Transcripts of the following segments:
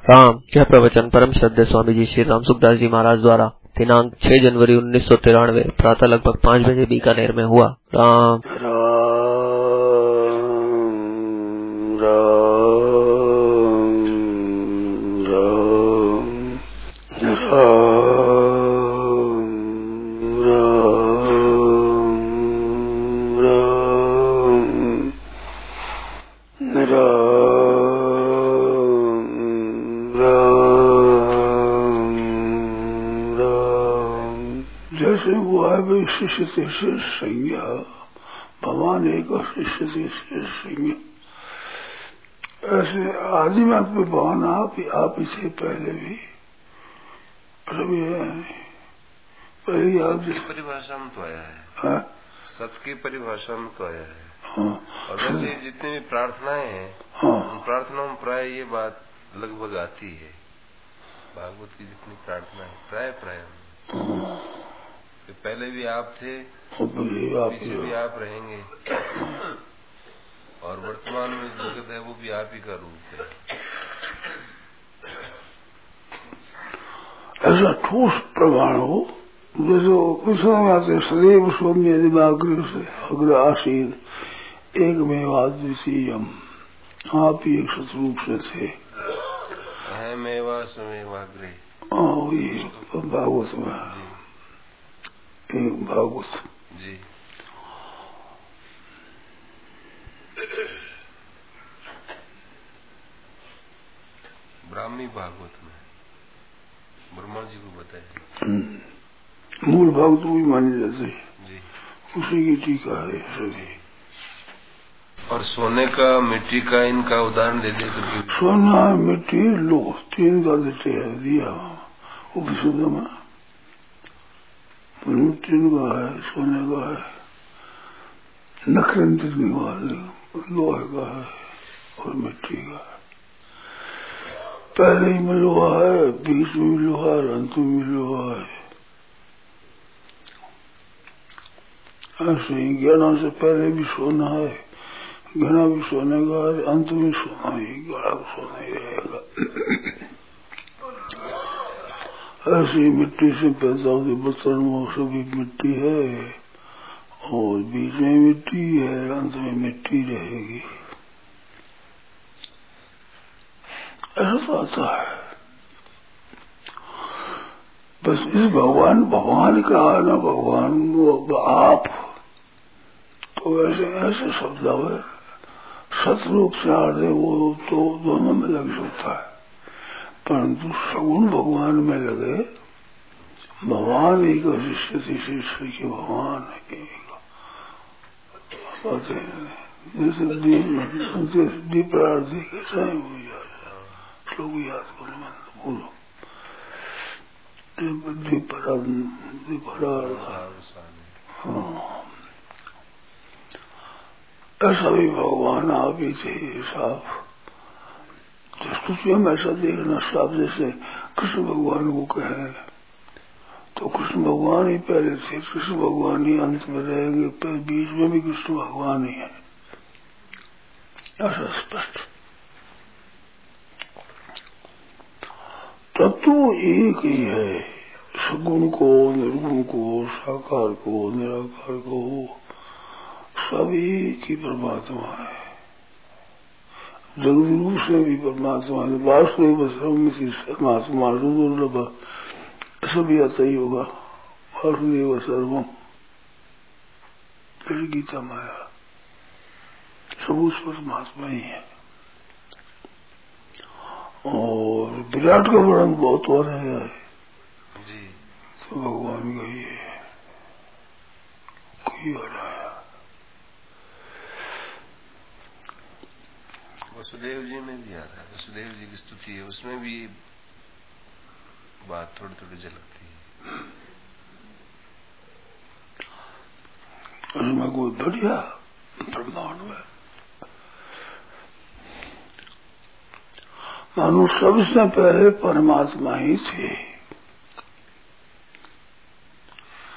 राम। यह प्रवचन परम श्रद्धेय स्वामी जी श्री राम सुखदास जी महाराज द्वारा दिनांक 6 जनवरी 1993 प्रातः लगभग 5 बजे बीकानेर में हुआ। राम शिष्य से संज्ञा भगवान एक और शिष्य से संज्ञा। ऐसे आदि में भगवान आप इसे पहले भी सभी पहले आप परिभाषा में तो आया है, सबकी परिभाषा में तो आया है। हाँ, और वैसे जितनी भी प्रार्थनाएं हैं, हाँ, उन प्रार्थनाओं में प्राय ये बात लगभग आती है। भागवत की जितनी प्रार्थना है प्राय तो पहले भी आप थे, पीछे भी आप रहेंगे, और वर्तमान में जगत है वो भी आप ही का रूप है। ऐसा ठोस प्रमाण हो जैसे कृष्ण में आते सदैव सौम्य दिमाग्र से अग्र आसीन एक में द्वितीयम, आप ही एक सतरूप से थे। अहमेवा समेवाग्रे, वही भागवत में एक भागवत जी। ब्राह्मी भागवत में ब्रह्मा जी को बताया। मूल भागवत भी मानी जाती जी, उसी की टीका है सभी। और सोने का मिट्टी का इनका उदाहरण दे दे। सोना मिट्टी लो तीन का देते है दिया उपनिषद में। मिट्टी का है, सोने का है, नखरंतित लोहे का है और मिट्टी का है। पहले ही में लोहा है, बीच में लोहा है, अंत में लोहा है। ऐसे ही ज्ञाना से पहले भी सोना है, घना भी सोने का है, अंत में सोना ही गड़ा सोना ही रहेगा। ऐसी मिट्टी से पैदा होती बर्तन वो सभी मिट्टी है, और बीच में मिट्टी है, अंत में मिट्टी रहेगी। ऐसा तो आता है। बस इस भगवान का ना भगवान वो आप तो ऐसे शब्द है सतरूप से आड़े वो तो दोनों में लग सकता है, परंतु सगुण भगवान में लगे। भगवान एक शिष्य शिष्य के भगवान जैसे दीप प्रार्थी कैसा है हो जाए श्लोक याद करो मन बोलो हाँ, ऐसा भी भगवान आप ही थे साफ। जिसको हम ऐसा देखना साफ जैसे कृष्ण भगवान को कहे तो कृष्ण भगवान ही पहले थे, कृष्ण भगवान ही अंत में रहेंगे, पर बीच में भी कृष्ण भगवान ही है, ऐसा स्पष्ट। तत्व एक ही है, सगुण को निर्गुण को साकार को निराकार को सभी की परमात्मा है। जगत रूप से भी परमात्मा है। वासुदेव सर्वमात्मा दुर्लभ सभी आता ही होगा। वासुदेव सर्वम गीता माया सब उस परमात्मा ही है। और विराट का वर्णन बहुत और है जी, तो भगवान का ही है, कोई और आया। वसुदेव जी में भी आ रहा है, वसुदेव जी की स्तुति है, उसमें भी बात थोड़ी थोड़ी झलकती है। उसमें कोई बढ़िया प्रमाण है। मानो सबसे पहले परमात्मा ही थे।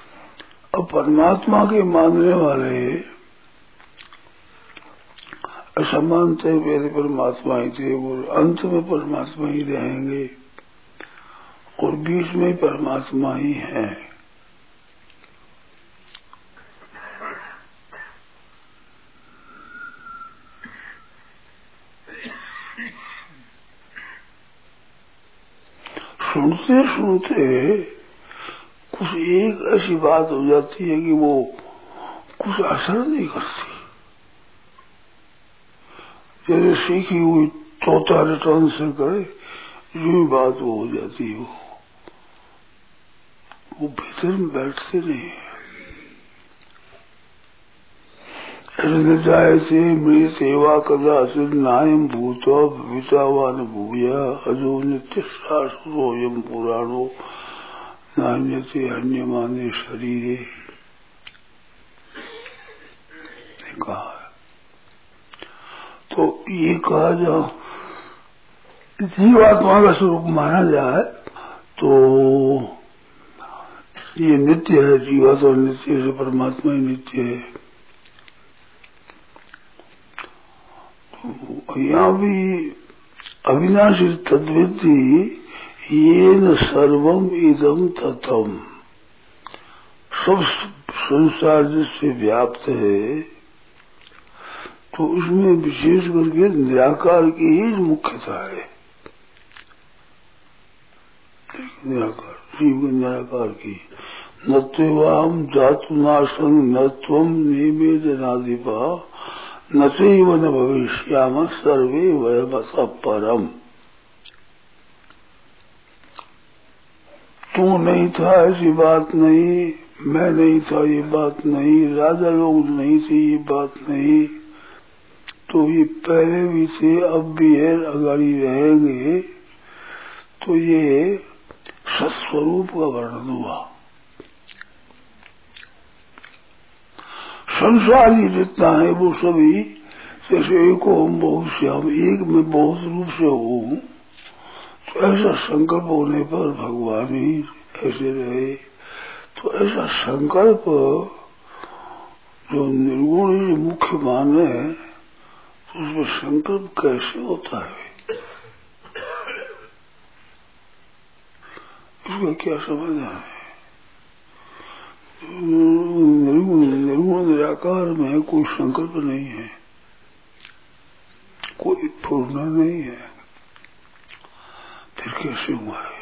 अब परमात्मा के मानने वाले ऐसा मानते पहले परमात्मा ही थे, वो अंत में परमात्मा ही रहेंगे और बीच में परमात्मा ही है। सुनते सुनते कुछ एक ऐसी बात हो जाती है कि वो कुछ असर नहीं करती। जैसे सीखी हुई तोता रिटर्न से करे यूं बात वो हो जाती है, वो भीतर में बैठते नहीं। जायते मेरी सेवा कदाचित नायम भूतो भवितावान भूया अजो नित्य शास्त्रोयम पुराणो नान्यते अन्य माने शरीरे कहा। तो ये कहा जाओ जीवात्मा का स्वरूप माना जाए तो ये नित्य है, जीवात्मा नित्य है, परमात्मा ही नित्य है। तो यहाँ भी अविनाशी तद्विद्धि ये न सर्वम इदम तथम, सब संसार जिससे व्याप्त है तो उसमें विशेष करके निराकार की ही मुख्यता है। निराकार जीव के निराकार की नत्वाम जातु नाशं नत्वम निवेदनादिपा न चैव न भविष्यामः सर्वे वयमसः परम। तू नहीं था ऐसी बात नहीं, मैं नहीं था ये बात नहीं, राजा लोग नहीं थे ये बात नहीं, तो ये पहले भी थे अब भी है अगाड़ी रहेंगे। तो ये सत्स्वरूप का वर्णन हुआ। संसारी जितना है वो सभी जैसे एक ओम बहुत श्याम, एक में बहुत रूप से हूँ, तो ऐसा संकल्प होने पर भगवान ही ऐसे रहे। तो ऐसा संकल्प जो निर्गुण ही मुख्य माने तो उसमें संकल्प कैसे होता है, इसका क्या समाधान है? निर्गुण निराकार में कोई संकल्प नहीं है, कोई पूर्ण नहीं है, फिर कैसे हुआ है?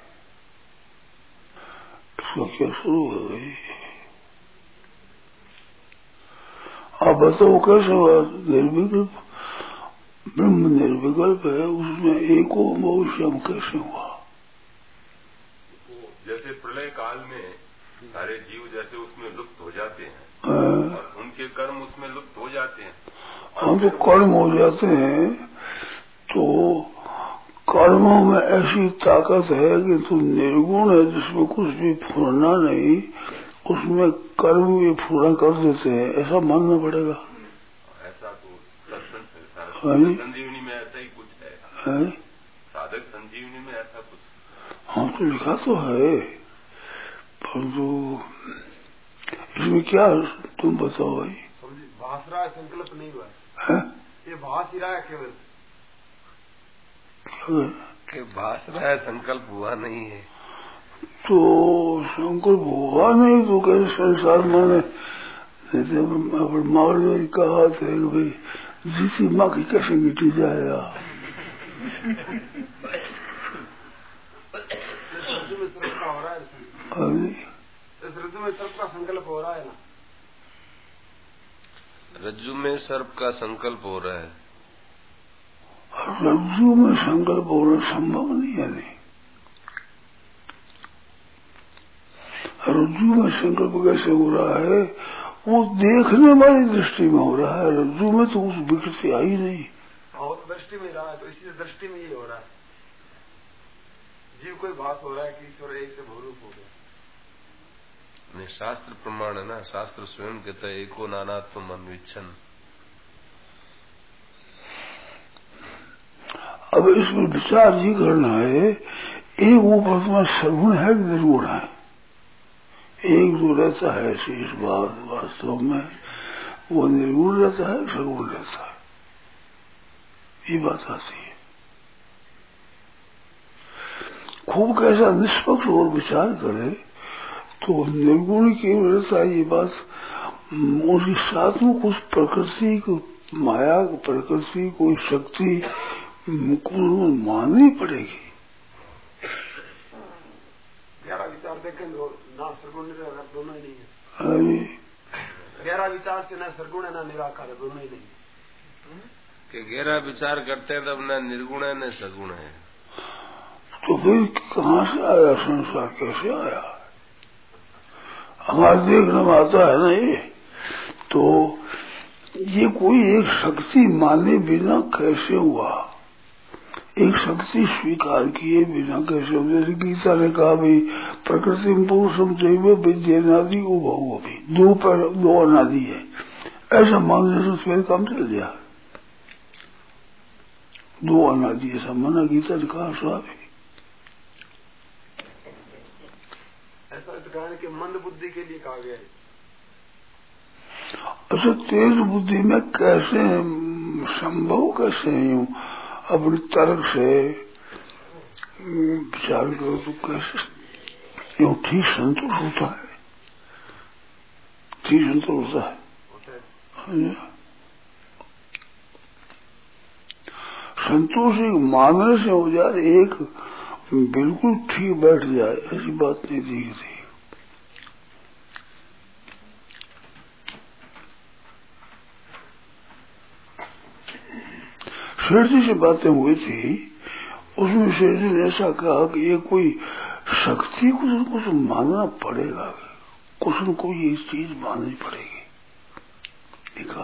इसका क्या शुरू हो गई? आप बताओ कैसे हुआ? निर्विकल्प ब्रह्म निर्विकल्प है, उसमें एको बहुश्यम कैसे हुआ? जैसे प्रलय काल में सारे जीव जैसे उसमें लुप्त हो जाते हैं और उनके कर्म उसमें लुप्त हो जाते हैं। हम तो कर्म हो जाते हैं तो कर्मों में ऐसी ताकत है कि तू निर्गुण है जिसमें कुछ भी फूरना नहीं, उसमें कर्म भी पूरा कर देते हैं, ऐसा मानना पड़ेगा। ऐसा तो साधक संजीवनी में ऐसा ही कुछ है। साधक संजीवनी में ऐसा कुछ हाँ तो लिखा तो है, परंतु इसमें क्या तुम बताओ भाई? भाष रहा है, संकल्प नहीं हुआ है? ये भाष ही रहा है केवल, के भाष रहा है, संकल्प हुआ नहीं है। तो संकल्प हुआ नहीं तो कैसे संसार माने? मावड़ ने कहा था कि भाई जीती माँ की कैसे मिटी जाएगा? हो रहा है, इस ऋतु में सर्प का संकल्प हो रहा है ना, रज्जु में सर्प का संकल्प हो रहा है। रज्जु में संकल्प होना संभव नहीं है। नहीं, रज्जु में संकल्प कैसे हो रहा है? वो देखने वाली दृष्टि में हो रहा है, रज्जु में तो उस विकृति आई नहीं। और दृष्टि में रहा है, तो इसी दृष्टि में ये हो रहा है। जीव कोई भास हो रहा है कि ईश्वर एक से बहुरूप हो गया। नहीं, शास्त्र प्रमाण है ना, शास्त्र स्वयं कहता है एको नानात्म अन्विच्छन। अब इसमें विचार ये करना है, एक वो परमात्मा सर्वगुण है कि निर्गुण है? एक जो रहता है शेष बात वास्तव में वो निर्गुण रहता है, सर्वगुण रहता है। ये बात आती है। खूब कैसा निष्पक्ष और विचार करे तो निर्गुण की वजह ये बात उसके साथ में कुछ प्रकृति को माया प्रकृति कोई शक्ति को माननी पड़ेगी। गहरा विचार देखें ना सरगुण दोनों ही नहीं है। गहरा विचार से ना सरगुण है ना निराकार है, दोनों ही नहीं है। कि गहरा विचार करते हैं तब न निर्गुण है न सगुण है। तो फिर कहाँ से आया संसार, कैसे आया? हमारे देखने में आता है ना ये, तो ये कोई एक शक्ति माने बिना कैसे हुआ, एक शक्ति स्वीकार किए बिना कैसे हुआ? जैसे गीता ने कहा भाई प्रकृति पुरुषम दैव विद्यानादि उभव भी दो अनादि है, ऐसा मानने से फिर काम चल गया। दो अनादि ऐसा माना गीता ने कहा स्वामी। ऐसा कहने के मंद बुद्धि के लिए कहा गया है। अच्छा तेज बुद्धि में कैसे संभव, कैसे यूं अपने तर्क से विचार करो तो कैसे यूं ठीक संतोष होता है, ठीक संतोष होता है। संतोष एक मानने से हो जाए, एक बिल्कुल ठीक बैठ जाए, ऐसी बात नहीं दिखती। शेर जी से बातें हुई थी, उसमें शेर जी ने ऐसा कहा कि ये कोई शक्ति कुछ न कुछ मानना पड़ेगा, कुछ न कोई ये चीज माननी पड़ेगी। एक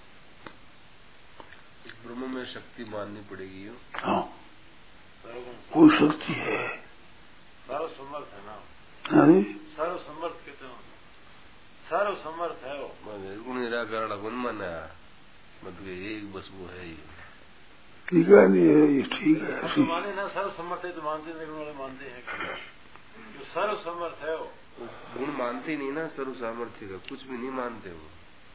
ब्रह्म में शक्ति माननी पड़ेगी। हाँ कोई शक्ति है, सर्वसमर्थ है ना, सर्वसमर्थ कहते हैं, सर्वसमर्थ है वो। निर्गुण निराकरण गुणमन मतलब एक बस वो है ही। ठीक है, नहीं है ये ठीक है। तो माने ना सर्वसमर्थ है तो मानते, निर्गुण वाले मानते हैं जो सर्वसमर्थ है वो गुण मानते नहीं ना, सर्व सामर्थ्य का कुछ भी नहीं मानते वो।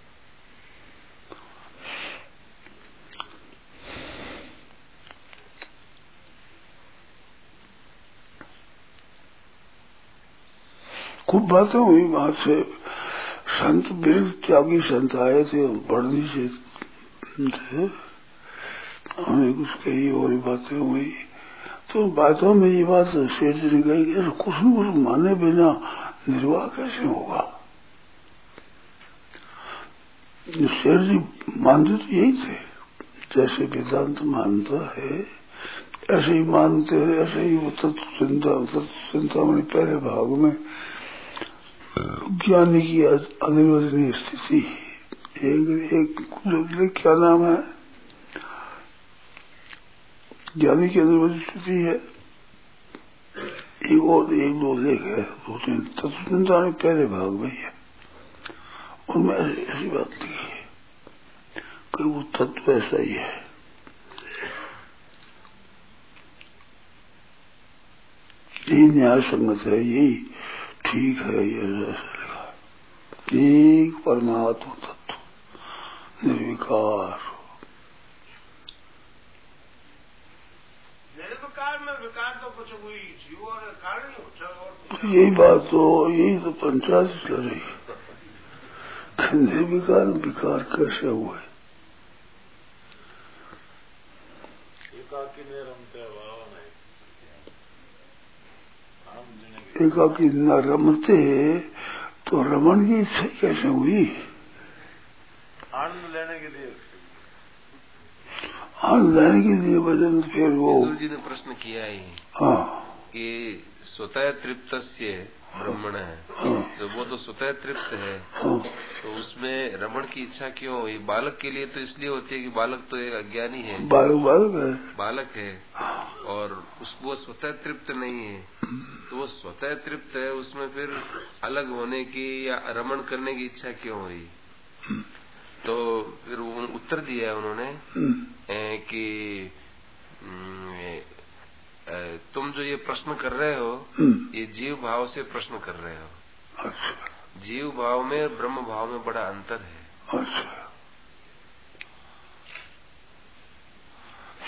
खूब बातें हुई वहां से, संत बिरज त्यागी संत आए थे, पढ़नी से थे, हमने कुछ कही और बातें हुई। तो बातों में ये बात शेर जी ने कही कि कुछ न कुछ माने बिना निर्वाह कैसे होगा। शेर जी मानते तो यही थे, जैसे वेदांत मानता है ऐसे ही मानते हैं, ऐसे ही वो तत्व चिंता में पहले भाग में ज्ञानी की अनिर्वचनीय स्थिति, एक क्या नाम है, ज्ञानी की अनिर्वचनीय स्थिति है, एक दो लेख है, दो तीन तत्व चिंता में पहले भाग में है, उनमें ऐसी बात नहीं है कि वो तत्व ऐसा ही है। यही न्याय संगत है, यही ठीक है, ये ऐसा लिखा। एक परमात्मा तत्व निर्विकार, निर्विकार में विकार तो कुछ हुई जीव और कारण ही होता। यही बात तो, यही तो पंचायत चल रही है, निर्विकार विकार कैसे हुए। एकाकी ने रमते भाव नहीं, एकाकी न रमते तो रमन की इच्छा कैसे हुई, आनंद लेने के लिए, आनंद लेने के लिए वजन। फिर वो गुरु जी ने प्रश्न किया ही कि स्वतः तृप्त ब्रह्मण है, तो वो तो स्वतः तृप्त है, तो उसमें रमण की इच्छा क्यों हुई? बालक के लिए तो इसलिए होती है कि बालक तो एक अज्ञानी है, बालक है और वो स्वतः तृप्त नहीं है, तो वो स्वतः तृप्त है, उसमें फिर अलग होने की या रमण करने की इच्छा क्यों हुई? तो फिर उत्तर दिया है उन्होंने कि तुम जो ये प्रश्न कर रहे हो ये जीव भाव से प्रश्न कर रहे हो। अच्छा। जीव भाव में ब्रह्म भाव में बड़ा अंतर है। अच्छा।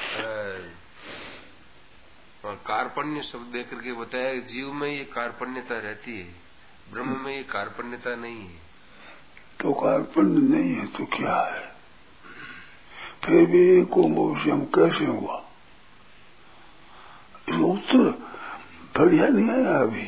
और कार्पण्य शब्द देकर के बताया जीव में ये कार्पण्यता रहती है, ब्रह्म में ये कार्पण्यता नहीं है। तो कार्पण्य नहीं है तो क्या है? फिर भी एक विषय कैसे हुआ? उत्तर बढ़िया नहीं आया अभी।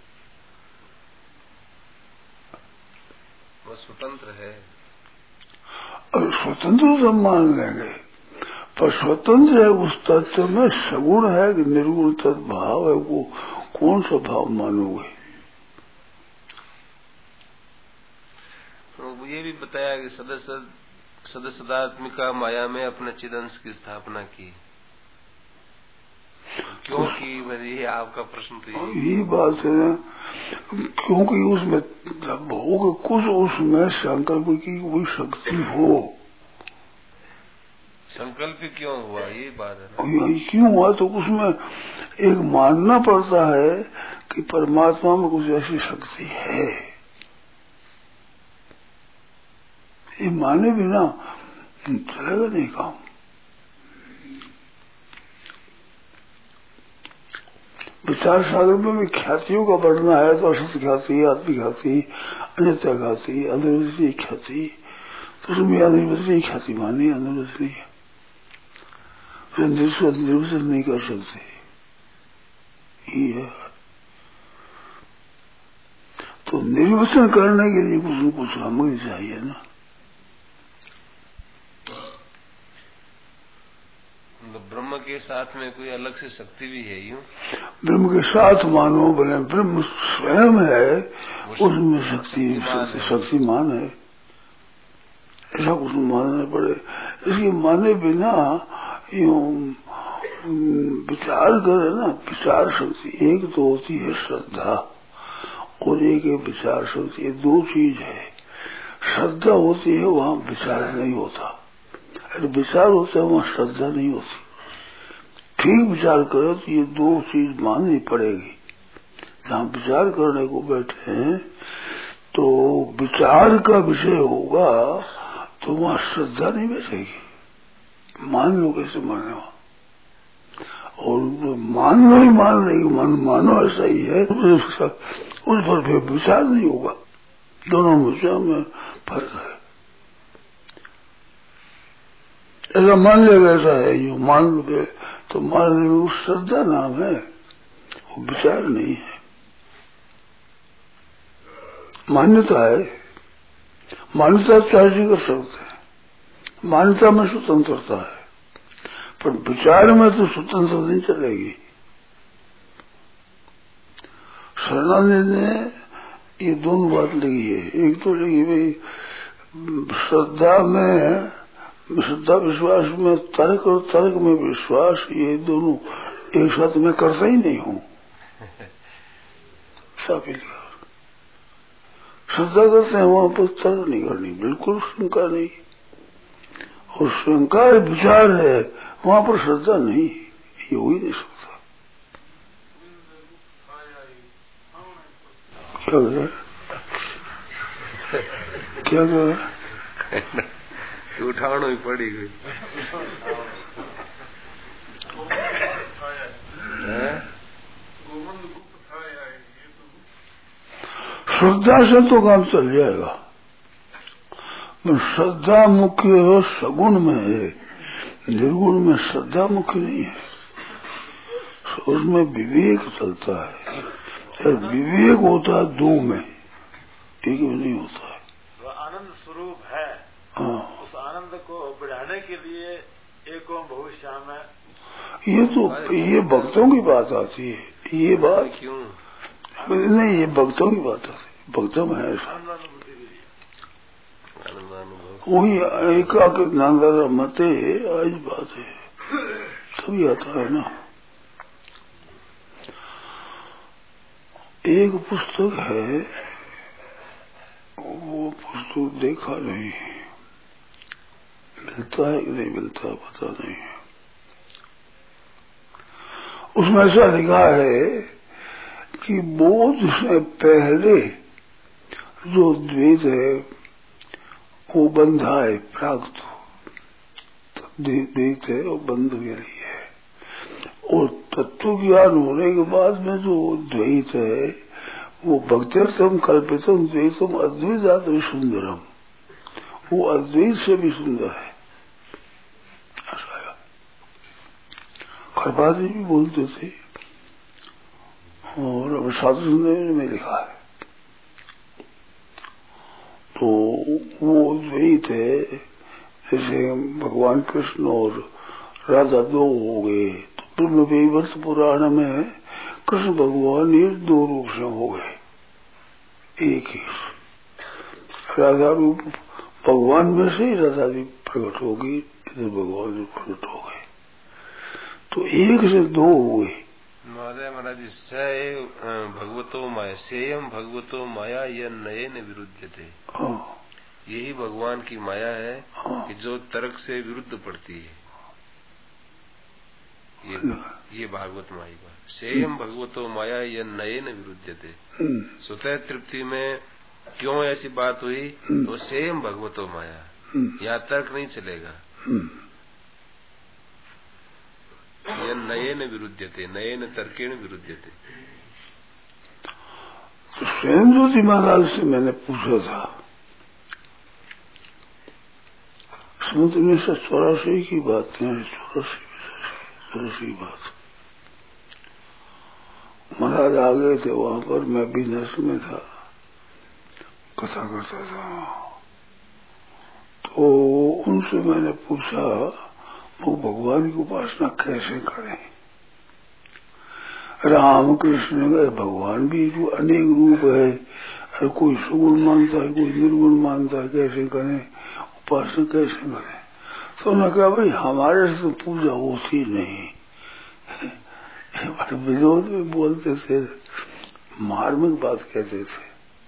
वो स्वतंत्र है और स्वतंत्र तो मान लेंगे, पर स्वतंत्र है उस तत्व में सगुण है कि निर्गुण तत्भाव है, वो कौन सा भाव मानोगे? तो ये भी बताया कि सदसदात्मिका माया में अपने चिदंश की स्थापना की। क्यों की? ये आपका प्रश्न तो यही बात है ना, क्योंकि उसमें होगा कुछ, उसमें संकल्प की कोई शक्ति हो। संकल्प क्यों हुआ, ये बात है ना। यही क्यों हुआ? तो उसमें एक मानना पड़ता है कि परमात्मा में कुछ ऐसी शक्ति है। ये माने बिना चलेगा नहीं काम। विचार सागर में भी ख्यातियों का बढ़ना है तो असत ख्याति, आत्मी ख्याति, अन्यथा ख्याति, अनिर्वचनीय ख्याति, तो उसमें अनिर्वचनीय ख्याति मानी, अनिर्वचनीय निर्वचन नहीं कर सकते। ये तो निर्वचन करने के लिए कुछ न कुछ सामग्री चाहिए ना। ब्रह्म के साथ में कोई अलग से शक्ति भी है यूं? ब्रह्म के साथ मानो बोले ब्रह्म स्वयं है, उसमें शक्तिमान है, ऐसा कुछ मानना पड़े। इसके माने बिना यूं विचार करे ना, विचार शक्ति एक तो होती है श्रद्धा और एक है विचार शक्ति, ये दो चीज है। श्रद्धा होती है वहाँ विचार नहीं होता, अरे विचार होता है वहाँ श्रद्धा नहीं होती। ठीक विचार करो तो ये दो चीज माननी पड़ेगी। जहाँ विचार करने को बैठे हैं तो विचार का विषय होगा तो वहाँ श्रद्धा नहीं बैठेगी। मान लो कैसे माने वहाँ, और मान लो ही मान लेगी, मानो ऐसा ही है, उस पर फिर विचार नहीं होगा। दोनों विचार में फर्क है। ऐसा मान लेगा ऐसा है, यू मान लोगे तो मान लो श्रद्धा नाम है, वो विचार नहीं है, मान्यता है। मान्यता चाहिए कर सकते हैं, मान्यता में स्वतंत्रता है, पर विचार में तो स्वतंत्रता नहीं चलेगी। शरणानंद ने ये दोनों बात लगी है। एक तो लगी भाई श्रद्धा में, श्रद्धा विश्वास में तर्क और तर्क में विश्वास, ये दोनों एक साथ में करता ही नहीं हूँ। श्रद्धा करते हैं वहां पर तर्क नहीं करनी, बिल्कुल शंका नहीं, और शंका विचार है वहां पर श्रद्धा नहीं, ये हो ही नहीं सकता। क्या कहा उठानो ही पड़ी गई। श्रद्धा से तो काम चल जाएगा, श्रद्धा मुख्य सगुण में है, निर्गुण में श्रद्धा मुख्य नहीं है। उसमें विवेक चलता है, और विवेक होता है दो में, एक में नहीं होता है। तो आनंद स्वरूप है। हाँ, उस आनंद को बढ़ाने के लिए एक ओम बहुश्याम है। ये तो ये भक्तों की बात आती है, ये बात क्यों नहीं, ये भक्तों की बात आती है, भक्तों में है ऐसा। वही एकाग्र नांदा मते आज बात है, तभी आता है ना। एक पुस्तक है, वो पुस्तक देखा नहीं, मिलता है कि नहीं मिलता पता नहीं। उसमें ऐसा लिखा है कि बोध से पहले जो द्वैत है वो बंधा है, प्राप्त द्वैत है वो बंध के लिए है, और तत्व ज्ञान होने के बाद में जो द्वैत है वो भक्त्यर्थम कल्पितम द्वैतम अद्वैतात् सुंदरम, वो अद्वैत से भी सुंदर है। खरपाती भी बोलते थे और अब साधु सुंदर में लिखा है। तो वो द्वैत है, जैसे भगवान कृष्ण और राधा दो हो गए तो ब्रह्मवैवर्त पुराण में कृष्ण भगवान ये दो रूप से हो गए, एक ही राधा रूप भगवान में से ही राधा भी प्रकट होगी, इधर भगवान भी प्रकट हो गए, तो एक से दो हुए। महाराज भगवतो माया सेयम भगवतो माया यह नए न विरुद्ध थे। यही भगवान की माया है कि जो तर्क से विरुद्ध पड़ती है। ये भागवत माई का सेयम भगवतो माया यह नए न विरुद्ध थे। स्वतः तृप्ति में क्यों ऐसी बात हुई तो सेयम भगवतो माया, यहाँ तर्क नहीं चलेगा। यह नए न विरुद्ध थे, नए न तर्केण विरुद्ध थे। तो स्वयं ज्योति महाराज से मैंने पूछा था, समुद्र में से 84 की बात है, 84 बात। महाराज आ गए थे वहां पर, मैं भी नर्स में था, कथा करता था। तो उनसे मैंने पूछा वो भगवान की उपासना कैसे करें। राम कृष्ण भगवान भी अनेक रूप है, हर कोई सुगुण मानता है, कोई निर्गुण मानता है, कैसे करें उपासना कैसे करें। तो उन्होंने कहा भाई हमारे से तो पूजा होती नहीं। विरोध में बोलते थे, मार्मिक बात कहते थे।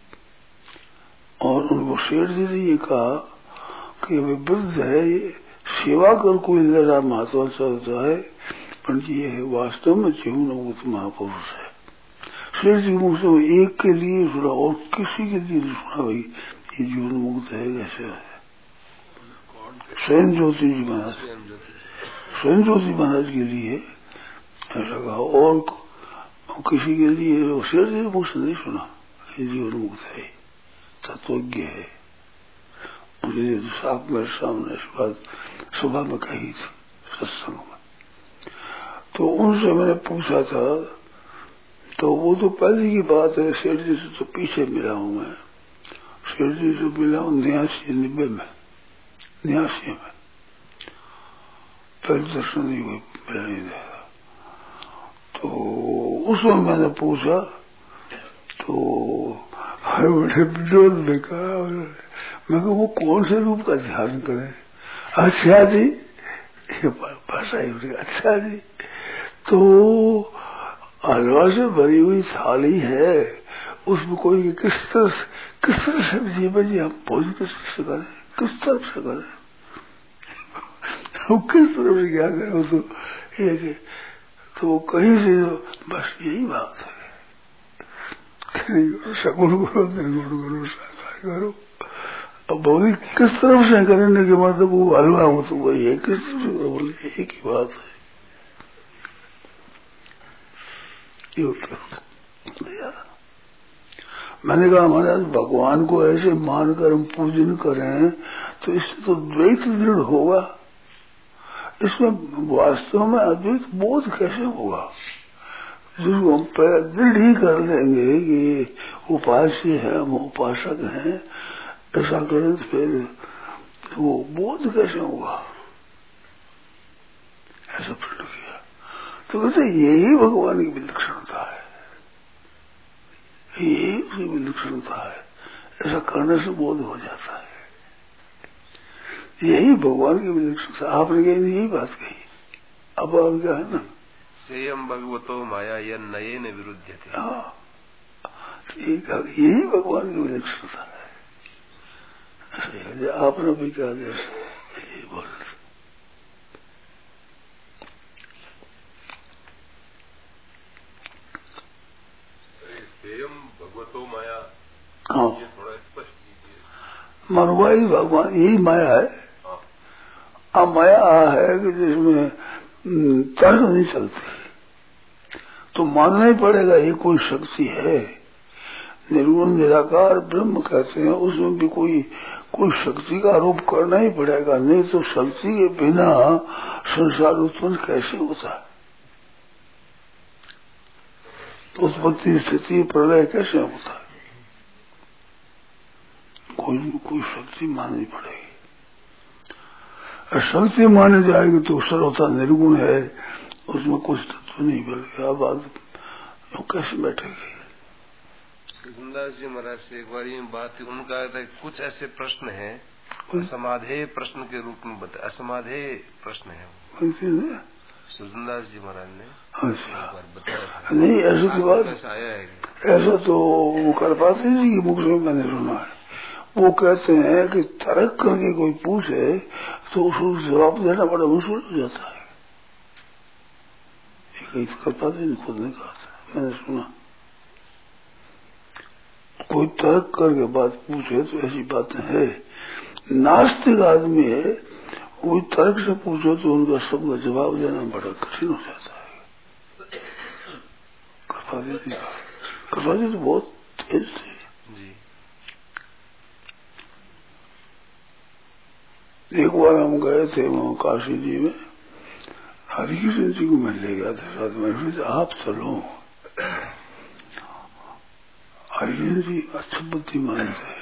और उनको शेर जी ने ये कहा कि वृद्ध है, ये सेवा कर कोई जरा महत्व चलता है, पर ये है वास्तव में जीवन मुक्त महापुरुष है। शेर जी मुख से एक के लिए सुना और किसी के लिए नहीं सुना भाई ये जीवन मुक्त है कैसे है। स्वयं ज्योति जी महाराज, स्वयं ज्योति महाराज के लिए ऐसा कहा और किसी के लिए शेर जी मुख से नहीं सुना ये जीवन मुक्त है, तत्वज्ञ है। मुझे साफ मेरे सामने इस बात सुबह में कही थी सत्संग में। तो उनसे मैंने पूछा था, तो वो तो पहले की बात है, शेर जी से तो पीछे मिला हूं मैं। शेर जी से मिला हूं 89 में, 89 में पहले दर्शन नहीं हुए, मिला नहीं था। तो उसमें मैंने पूछा तो हर बड़े विरोध में कहा, मैं कहूँ वो कौन से रूप का ध्यान करें। अच्छा जी, ये भाषा ही, अच्छा जी तो हलवा से भरी हुई थाली है, उसमें कोई किस तरह सब्जी बनी, हम भोजन किस तरह से करें, किस तरफ से करें, वो किस तरफ से क्या करें। वो तो कहीं से बस यही बात है, सगुण करो निर्गुण करो साकार करो। अब भौतिक किस तरफ से करने के मतलब वो हलवा हो तो वही है, किस तरफ से बोले एक ही बात है। ये मैंने कहा महाराज भगवान को ऐसे मानकर हम पूजन करें तो इससे तो द्वैत दृढ़ होगा, इसमें वास्तव में अद्वैत बोध कैसे होगा। जिसको हम दृढ़ ही कर लेंगे कि उपास्य है, हम उपासक हैं, ऐसा करें तो फिर वो बोध कैसे होगा। ऐसा प्रश्न किया तो कहते यही भगवान की विलक्षणता है, यही उसकी विलक्षणता है, ऐसा करने से बोध हो जाता है। यही भगवान की विलक्षणता। आपने कहीं यही बात कही, अब आप क्या है ना सेयम भगवतो माया यह नए न विरुद्ध थे। हाँ, यही भगवान की विलक्षणता है। आपने भी क्या यही बोल सेयम भगवतो माया, हाँ ये थोड़ा स्पष्ट कीजिए। मनुवाई भगवान यही माया है। अब माया है कि जिसमें तर्क नहीं चलती, तो मानना ही पड़ेगा ये कोई शक्ति है। निर्गुण निराकार ब्रह्म कहते हैं, उसमें भी कोई शक्ति का आरोप करना ही पड़ेगा, नहीं तो शक्ति के बिना संसार उत्पन्न कैसे होता है, तो उत्पत्ति स्थिति प्रलय कैसे होता है। कोई शक्ति माननी पड़ेगी। शक्ति माने जाएगी तो सर्वथा निर्गुण है, उसमें कुछ तत्व नहीं बल्कि अब बात कैसे बैठेगी। सुंदर जी महाराज से एक बार ये बात थी, उनका कुछ ऐसे प्रश्न है असमाधेय प्रश्न के रूप में बताया, असमाधेय प्रश्न है सुंदरदास जी महाराज ने बताया। नहीं ऐसा की बात ऐसा आया है, ऐसा तो वो कर पाते नहीं, मुख से मैंने सुना है। वो कहते हैं कि तर्क करके कोई पूछे तो उसको जवाब देना बड़ा मुश्किल हो जाता है। कहीं कर पाते नहीं, खुद ने कहा था, मैंने सुना। कोई तर्क करके बात पूछे तो ऐसी बातें है। नास्तिक आदमी है, कोई तर्क से पूछो तो उनका सबका जवाब देना बड़ा कठिन हो जाता है। कृपाजी तो बहुत तेज थे। एक बार हम गए थे वहाँ काशी जी में, हरिकृष्ण जी को मैं ले गया था साथ में, आप चलो। हरिकृष्ण जी अच्छे बुद्धिमान थे,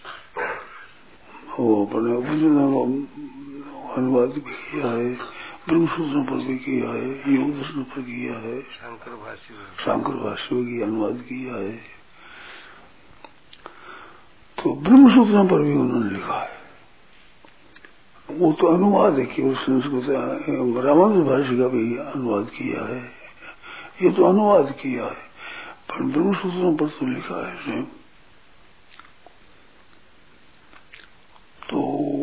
वो अपने अनुवाद भी किया है, ब्रह्मसूत्रों पर भी किया है, योग दर्शन पर किया है, शंकर भाष्य की अनुवाद किया है। तो ब्रह्मसूत्रों पर भी उन्होंने लिखा है। वो तो अनुवाद है कि संस्कृत रामानुज भाषा का भी अनुवाद किया है, ये तो अनुवाद किया है, पर ब्रह्मसूत्रों पर तो लिखा है स्वयं। तो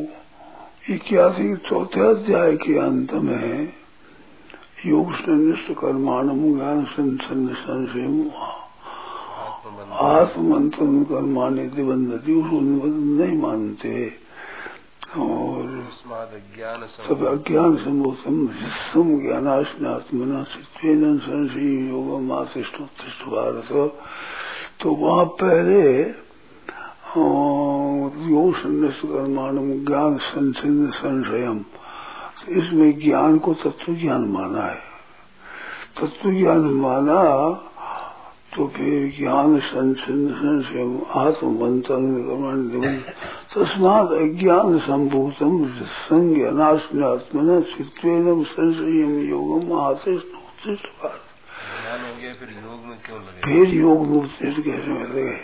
84 अध्याय के अंत में योग संनिष्ठ कर्माणम ज्ञान संशय आत्मंथन कर्माणि दिवंदति, उसको नहीं मानते और सब अज्ञान संभूतम जिसम ज्ञानाश्नात्मना चित्तेन संशय योगम आतिष्ठ भारत। तो वहाँ पहले योग संन्यास कर्माणम ज्ञान संचिन्न संशयम, इसमें ज्ञान को तत्व ज्ञान माना है। तत्व ज्ञान माना तो फिर ज्ञान संचिन्न संशयम आत्मवंतन कर्माणि तस्मात् अज्ञान संभूतम संज्ञानात्मना चित्तेन संशयम योगम आतिष्ठ भारत। ज्ञान हो गया फिर योग में क्यों लगे? फिर योग में उत्तिष्ठ कैसे में लगे?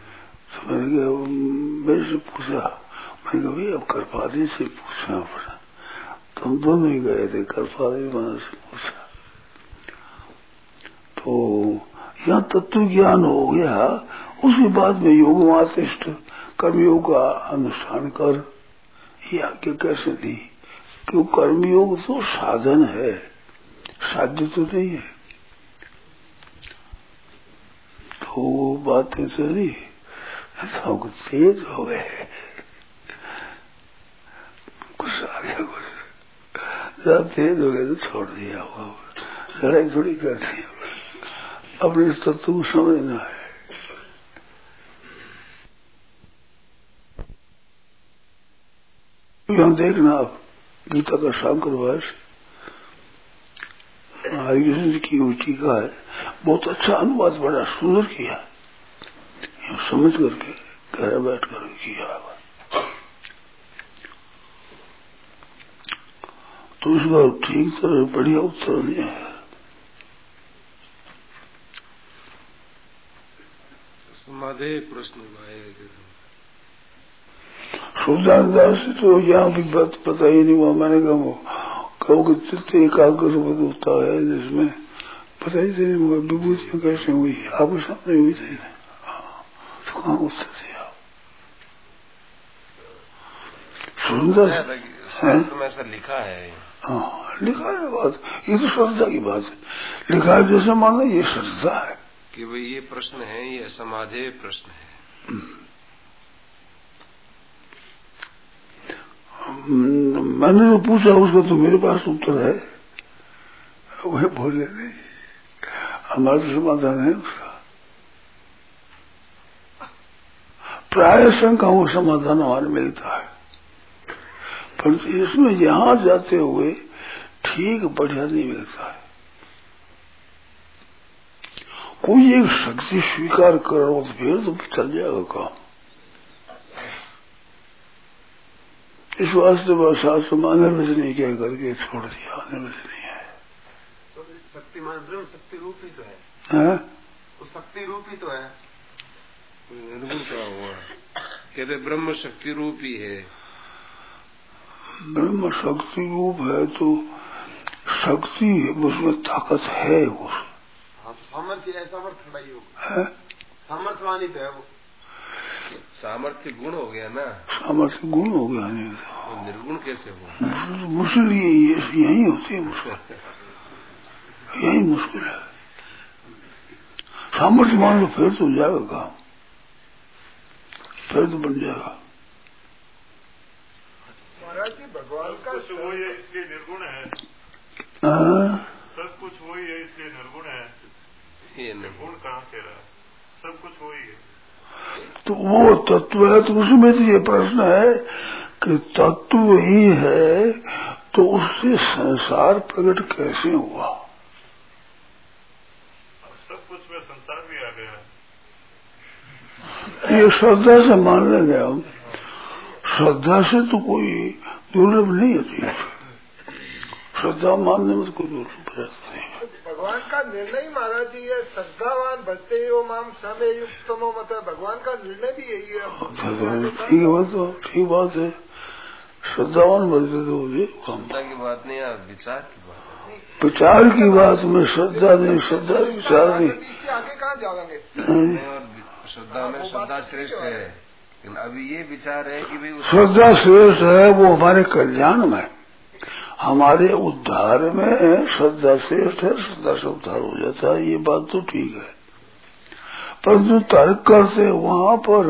मेरे से पूछा, मैंने कहा भाई अब कृपादी से पूछना पड़ा, तुम दोनों ही गए थे, कृपादी वहां से पूछा। तो यहाँ तत्व ज्ञान हो गया, उसके बाद में योग आतिष्ठ कर्मयोग का अनुष्ठान कर, ये आज्ञा कैसे दी? क्यों कर्मयोग तो साधन है, साध्य तो नहीं है। तो वो बातें चली, सब कुछ तेज हो गए, कुछ आ गया, कुछ जब तेज हो गए तो छोड़ दिया, लड़ाई थोड़ी करती है, अपने तत्व को समझना है। यहाँ देखना आप गीता का शंकर भाष्य हरिकृष्ण जी की टीका है, बहुत अच्छा अनुवाद, बड़ा सुंदर किया, समझ करके घर बैठ कर किया। तो उसका ठीक तरह बढ़िया उत्तर नहीं है। समाधि प्रश्न सुल्तानदास से तो यहाँ भी बात पता ही नहीं हुआ। मैंने कहो कि चित्त एकाग्र होता है, जिसमें पता ही नहीं हुआ विभूति कैसे हुई, आपके सामने हुई थी, तो कहाँ उत्तर दिया? सुंदर में ऐसा लिखा है। हाँ लिखा है बात, ये तो श्रद्धा की बात है। लिखा है जैसे माना ये श्रद्धा है कि भाई ये प्रश्न है, ये समाधेय प्रश्न है। मैंने जो पूछा उसका तो मेरे पास उत्तर है, वह बोले नहीं, हमारा तो समाधान है उसका। प्राय शंका वो समाधान हमारे मिलता है, पर इसमें यहां जाते हुए ठीक बढ़िया नहीं मिलता है। कोई एक शक्ति स्वीकार करो तो फिर तो चल जाएगा काम। इस वास्ते शास्त्र में अनिर्वचनीय कह करके छोड़ दिया, अनिर्वचनीय है। तो शक्तिमान ब्रह्म शक्ति रूप ही तो है? वो शक्ति रूप ही तो है। निर्गुण का हुआ कहते ब्रह्म शक्ति रूप ही है। ब्रह्म शक्ति रूप है तो शक्ति उसमें ताकत है। वो सामर्थ्य है, सामर्थ्य नहीं होगा, सामर्थ्यवानी तो है वो। सामर्थ्य गुण हो गया ना, सामर्थ्य गुण हो गया नहीं तो निर्गुण कैसे हो? मुश्किल यही होती है, मुश्किल यही मुश्किल है। सामर्थ्य मान लो फिर तो जाएगा काम, फिर तो बन जाएगा। महाराज जी भगवान का कुछ वही है इसलिए निर्गुण है, सब कुछ वही है इसलिए निर्गुण है। ये निर्गुण कहाँ से रहा? सब कुछ वही है तो वो तत्व है। तो उसमें तो ये प्रश्न है कि तत्व ही है तो उससे संसार प्रकट कैसे हुआ? सब कुछ में संसार भी आ गया। ये श्रद्धा से मान लेंगे हम, श्रद्धा से तो कोई दुर्लभ नहीं होती है। श्रद्धा मानने में तो कोई दुर्लभ रहता नहीं। भगवान का निर्णय महाराज जी है, श्रद्धावान भक्ते हो माम समय युक्तमो मत। भगवान का निर्णय भी यही है। ठीक है, तो ठीक बात है। श्रद्धावान भक्ते तो श्रद्धा की बात नहीं है, विचार की बात है। विचार की बात में श्रद्धा नहीं, श्रद्धा विचार नहीं। आगे कहाँ जाएंगे? श्रद्धा में श्रद्धा श्रेष्ठ है, लेकिन अभी ये विचार है कि भाई श्रद्धा श्रेष्ठ है वो हमारे कल्याण में, हमारे उद्धार में श्रद्धा श्रेष्ठ है। श्रद्धा से उद्धार हो जाता है, ये बात तो ठीक है। परंतु तर्क करते वहां पर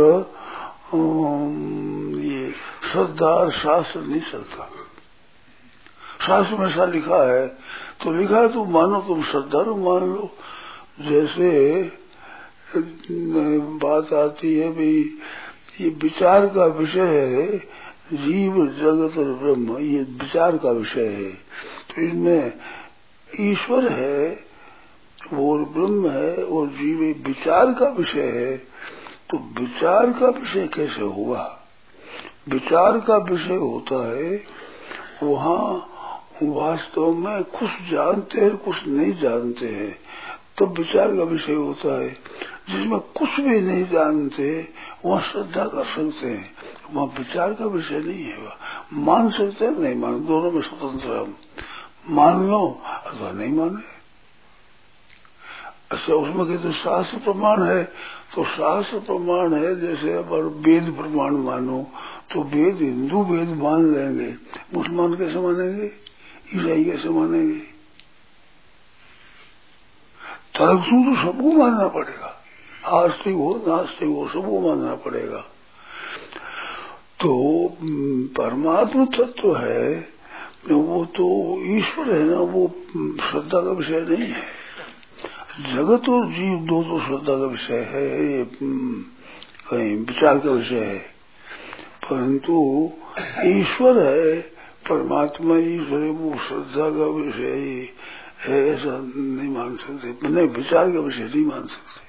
ये श्रद्धा और शास्त्र नहीं चलता। शास्त्र में ऐसा लिखा है तो लिखा है तो मानो, तुम श्रद्धा तो मान लो। जैसे बात आती है भाई ये विचार का विषय है, जीव जगत और ब्रह्म ये विचार का विषय है। तो इसमें ईश्वर है और ब्रह्म है और जीव विचार का विषय है। तो विचार का विषय कैसे हुआ? विचार का विषय होता है वहाँ वास्तव में कुछ जानते हैं कुछ नहीं जानते हैं, तो विचार का विषय होता है। जिसमें कुछ भी नहीं जानते वहाँ श्रद्धा कर सकते हैं, वहाँ विचार का विषय नहीं है। वह मान सकते हैं नहीं मान, दोनों में स्वतंत्र हम, मान लो अथवा नहीं माने। अच्छा उसमें कहते शास्त्र प्रमाण है, तो शास्त्र प्रमाण है जैसे अगर वेद प्रमाण मानो तो वेद हिंदू वेद मान लेंगे, मुसलमान कैसे मानेंगे, ईसाई कैसे मानेंगे? तर्कसू तो सबको मानना पड़ेगा, आस्तिक हो नास्तिक हो सबको मानना पड़ेगा। तो परमात्मा तत्व है वो तो ईश्वर है ना, वो श्रद्धा का विषय नहीं है। जगत और जीव दो तो श्रद्धा का विषय है, ये कहीं विचार का विषय है। परंतु ईश्वर है, परमात्मा ईश्वर है, वो श्रद्धा का विषय है ऐसा नहीं मान सकते, नहीं विचार का विषय नहीं मान सकते।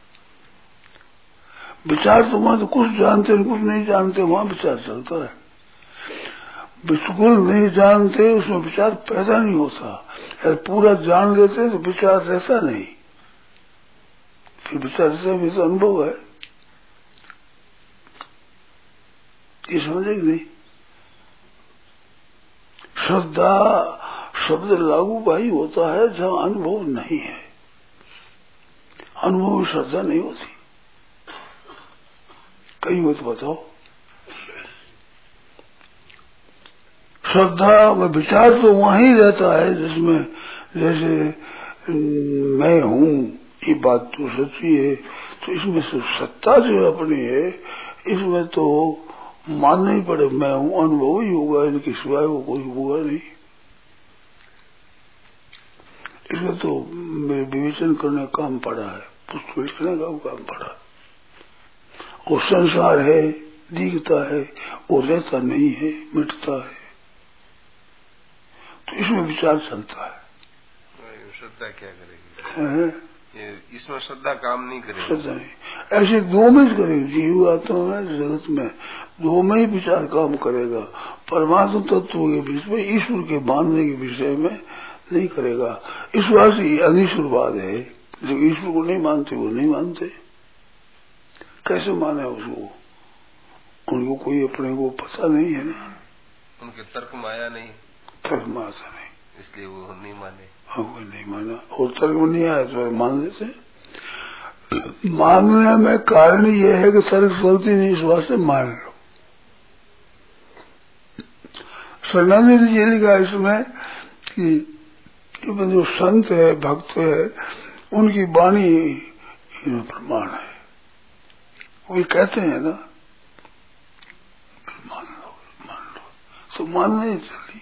विचार तो वहां तो कुछ जानते कुछ नहीं जानते, वहां विचार चलता है। बिल्कुल नहीं जानते उसमें विचार पैदा नहीं होता, अगर पूरा जान लेते तो विचार रहता नहीं, फिर विचार से भी तो अनुभव है। ये समझे कि नहीं? श्रद्धा शब्द लागू भाई होता है जहां अनुभव नहीं है, अनुभव में श्रद्धा नहीं होती। कहीं हो तो बताओ। श्रद्धा में विचार तो वहीं रहता है जिसमें जैसे मैं हूँ ये बात तो सच्ची है, तो इसमें से सत्ता जो अपनी है इसमें तो मानना ही पड़े, मैं हूँ, अनुभव ही होगा, इनके सिवाय वो कोई होगा नहीं। इसमें तो विवेचन करने का काम पड़ा है, पुस्तक लिखने का काम पड़ा। और संसार है, दिखता है, वो रहता नहीं है, मिटता है, तो इसमें विचार चलता है। श्रद्धा क्या करेगी? इसमें श्रद्धा काम नहीं करेगी। श्रद्धा नहीं, ऐसे दो में करेगी, जीव आत्मा में, जगत में दो में ही विचार काम करेगा। परमात्मा तत्व के बीच में, ईश्वर के मानने के विषय में नहीं करेगा। इस बात से अनिश्वरवाद है, जो ईश्वर को नहीं मानते वो नहीं मानते, कैसे माने उसको? उनको कोई अपने को पता नहीं है ना, उनके तर्क माया नहीं, तर्क माया नहीं, इसलिए वो नहीं माने। हाँ, वो नहीं माना, और तर्क में नहीं आया तो मान लेते। मानने में कारण ये है कि तर्क चलती नहीं, इस वास्ते मान लो। शरणानंद जी लिखा इसमें कि जो संत है, भक्त है, उनकी वाणी प्रमाण है। वो कहते हैं ना, मान लो तो मानने ही चली,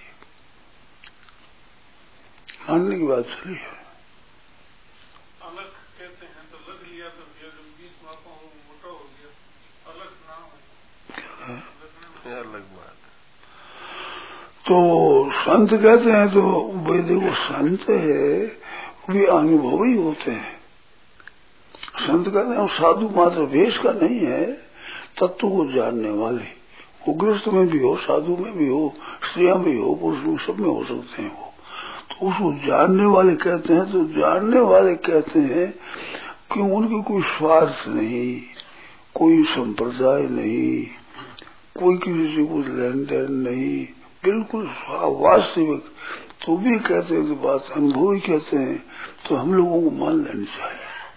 मानने की बात चली है। अलग कहते हैं तो लग लिया तो बीच में मोटा हो गया, अलग ना हो, अलग बात। तो संत कहते हैं तो वे देखो, संत है वे अनुभवी होते हैं। संत कहते हैं साधु मात्र वेश का नहीं है, तत्व को जानने वाले। वो गृहस्थ में भी हो, साधु में भी हो, स्त्रियां भी हो, पुरुष में, सब में हो सकते हैं वो। तो उसको जानने वाले कहते हैं। तो जानने वाले कहते हैं कि उनकी कोई स्वार्थ नहीं, कोई संप्रदाय नहीं, कोई किसी से कुछ लेन देन नहीं, बिल्कुल वास्तविक। तो भी कहते हैं, तो बात अनुभवी कहते हैं, तो हम लोगों को मान लेनी चाहिए।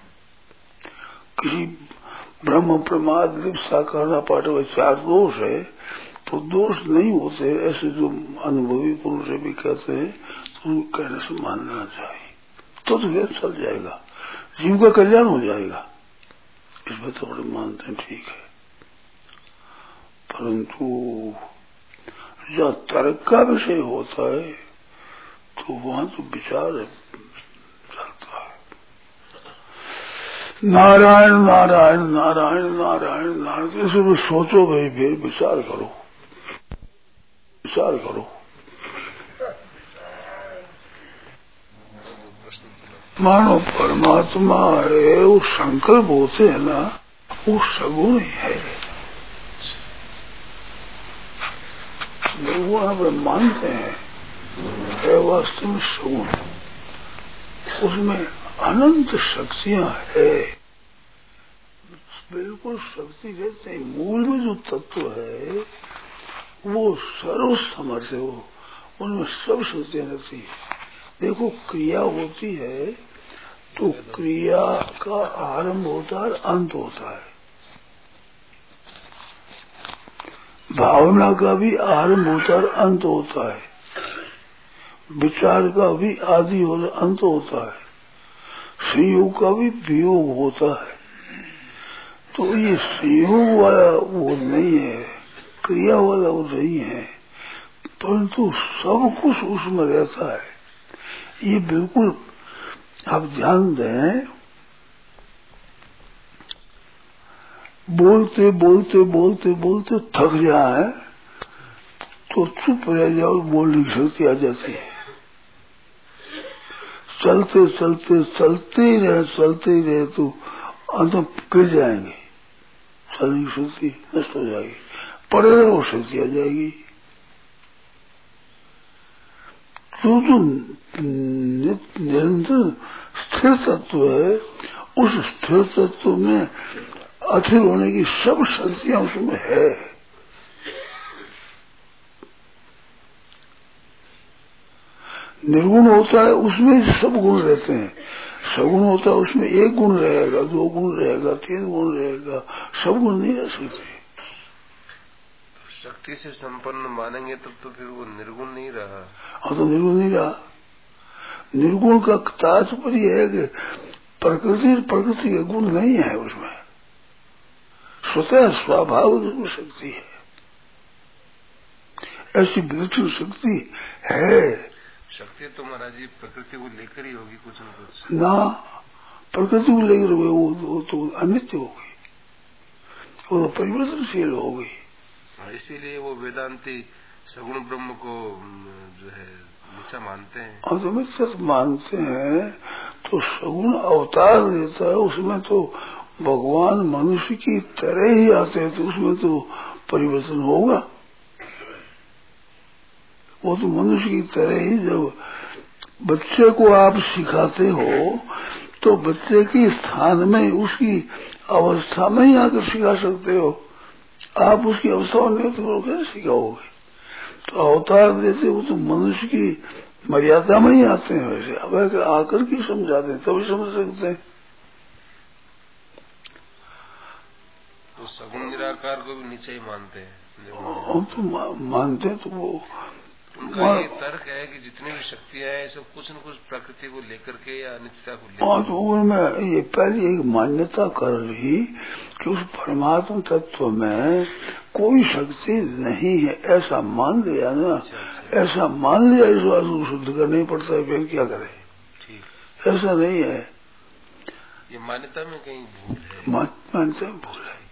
किसी ब्रह्म प्रमाद लिप्सा करना पाठ में 4 दोष है, तो दोष नहीं होते ऐसे जो अनुभवी पुरुष भी कहते हैं, तो उनको कहने से मान लेना चाहिए, तो चल जाएगा, जीव का कल्याण हो जाएगा। इसमें तो बड़े मानते हैं, ठीक है। परंतु जहाँ तर्क का विषय होता है तो वहां तो विचार चलता है। नारायण नारायण नारायण नारायण नारायण, इसे भी सोचो भाई, फिर विचार करो, विचार करो। मानो परमात्मा है, वो संकल्प होते हैं ना, वो सगुण है। वो आप मानते हैं वास्तव में सगुण, उसमें अनंत शक्तियां है, बिल्कुल शक्ति कहते हैं। मूल में जो तत्व है वो सर्व समर्थ है, वो उनमें सब शक्तियां रहती है। देखो, क्रिया होती है तो क्रिया का आरंभ होता है, अंत होता है। भावना का भी आरंभ होता है, अंत होता है। विचार का भी आदि होता, अंत होता है। संयोग का भी वियोग होता है। तो ये संयोग वाला वो नहीं है, क्रिया वाला वो नहीं है, परंतु सब कुछ उसमें रहता है। ये बिल्कुल आप ध्यान दें, बोलते बोलते बोलते बोलते थक जाए तो चुप रह जाओ, बोलने की शक्ति आ जाती है। चलते चलते चलते ही रहे तो अंत गिर जाएंगे, चलने की शक्ति नष्ट हो जाएगी, पड़े रहो शक्ति आ जाएगी। जो निरंतर स्थिर तत्व है, उस स्थिर तत्व में अथिर होने की सब शक्तियां उसमें है। निर्गुण होता है उसमें सब गुण रहते हैं, सगुण होता है उसमें एक गुण रहेगा, 2 गुण रहेगा, 3 गुण रहेगा, सब गुण नहीं रह सकते। शक्ति से संपन्न मानेंगे तब तो फिर वो निर्गुण नहीं रहा। हाँ, तो निर्गुण नहीं रहा। निर्गुण का तात्पर्य है कि प्रकृति के गुण नहीं है उसमें, स्वतः स्वाभाविक शक्ति है। ऐसी विलक्षण शक्ति है शक्ति तो महाराज जी प्रकृति को लेकर ही होगी कुछ न कुछ ना, प्रकृति को लेकर वो तो अनित्य हो गई, वो तो परिवर्तनशील हो गई। इसीलिए वो वेदांती सगुण ब्रह्म को जो है मिथ्या मानते हैं। और तो मिथ्या मानते हैं तो सगुण अवतार देता है, उसमें तो भगवान मनुष्य की तरह ही आते हैं, तो उसमें तो परिवर्तन होगा। वो तो मनुष्य की तरह ही, जब बच्चे को आप सिखाते हो तो बच्चे के स्थान में उसकी अवस्था में ही आकर सिखा सकते हो। आप उसकी अवस्था में तो कैसे सिखाओगे? तो अवतार देते वो तो मनुष्य की मर्यादा में ही आते हैं, वैसे अब आकर के समझाते हैं तभी समझ सकते हैं। तो सगुण निराकार को भी नीचे ही मानते हैं। हम तो मानते हैं, तो वो उनका ये तर्क है कि जितनी भी शक्तियां हैं सब कुछ न कुछ प्रकृति को लेकर के या अनित्यता को लेकर। तो उनमें ये पहले एक मान्यता कर ली कि उस परमात्मा तत्व में कोई शक्ति नहीं है, ऐसा मान लिया ना। अच्छा। ऐसा मान लिया, इस बात को शुद्ध करना ही पड़ता है, फिर क्या करे। ठीक, ऐसा नहीं है, ये मान्यता में कहीं भूल है। मान्यता में भूल है।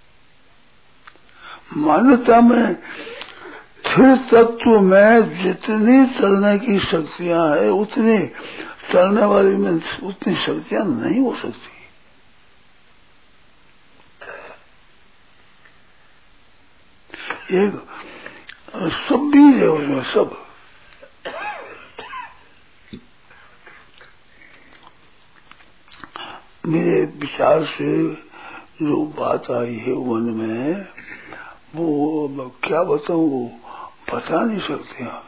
मान्यता में स्थिर तत्व में जितनी चलने की शक्तियां है उतनी चलने वाली में उतनी शक्तियां नहीं हो सकती। एक सब भी है उसमें, सब मेरे विचार से जो बात आई है मन में, वो क्या बताऊं, वो बता नहीं सकते हैं।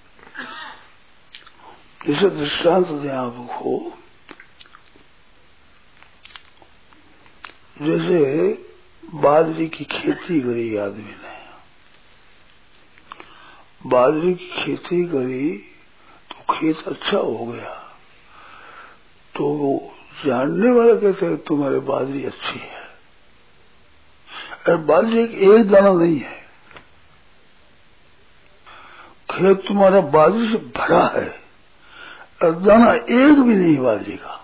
जैसे दृष्टांत दें आपको, जैसे बाजरी की खेती करी आदमी ने, बाजरी की खेती करी तो खेत अच्छा हो गया, तो वो जानने वाला कहते हैं तुम्हारे बाजरी अच्छी है, और बाजरी एक दाना नहीं है, खेत तुम्हारा बाजरी से भरा है और दाना एक भी नहीं बाजरी का।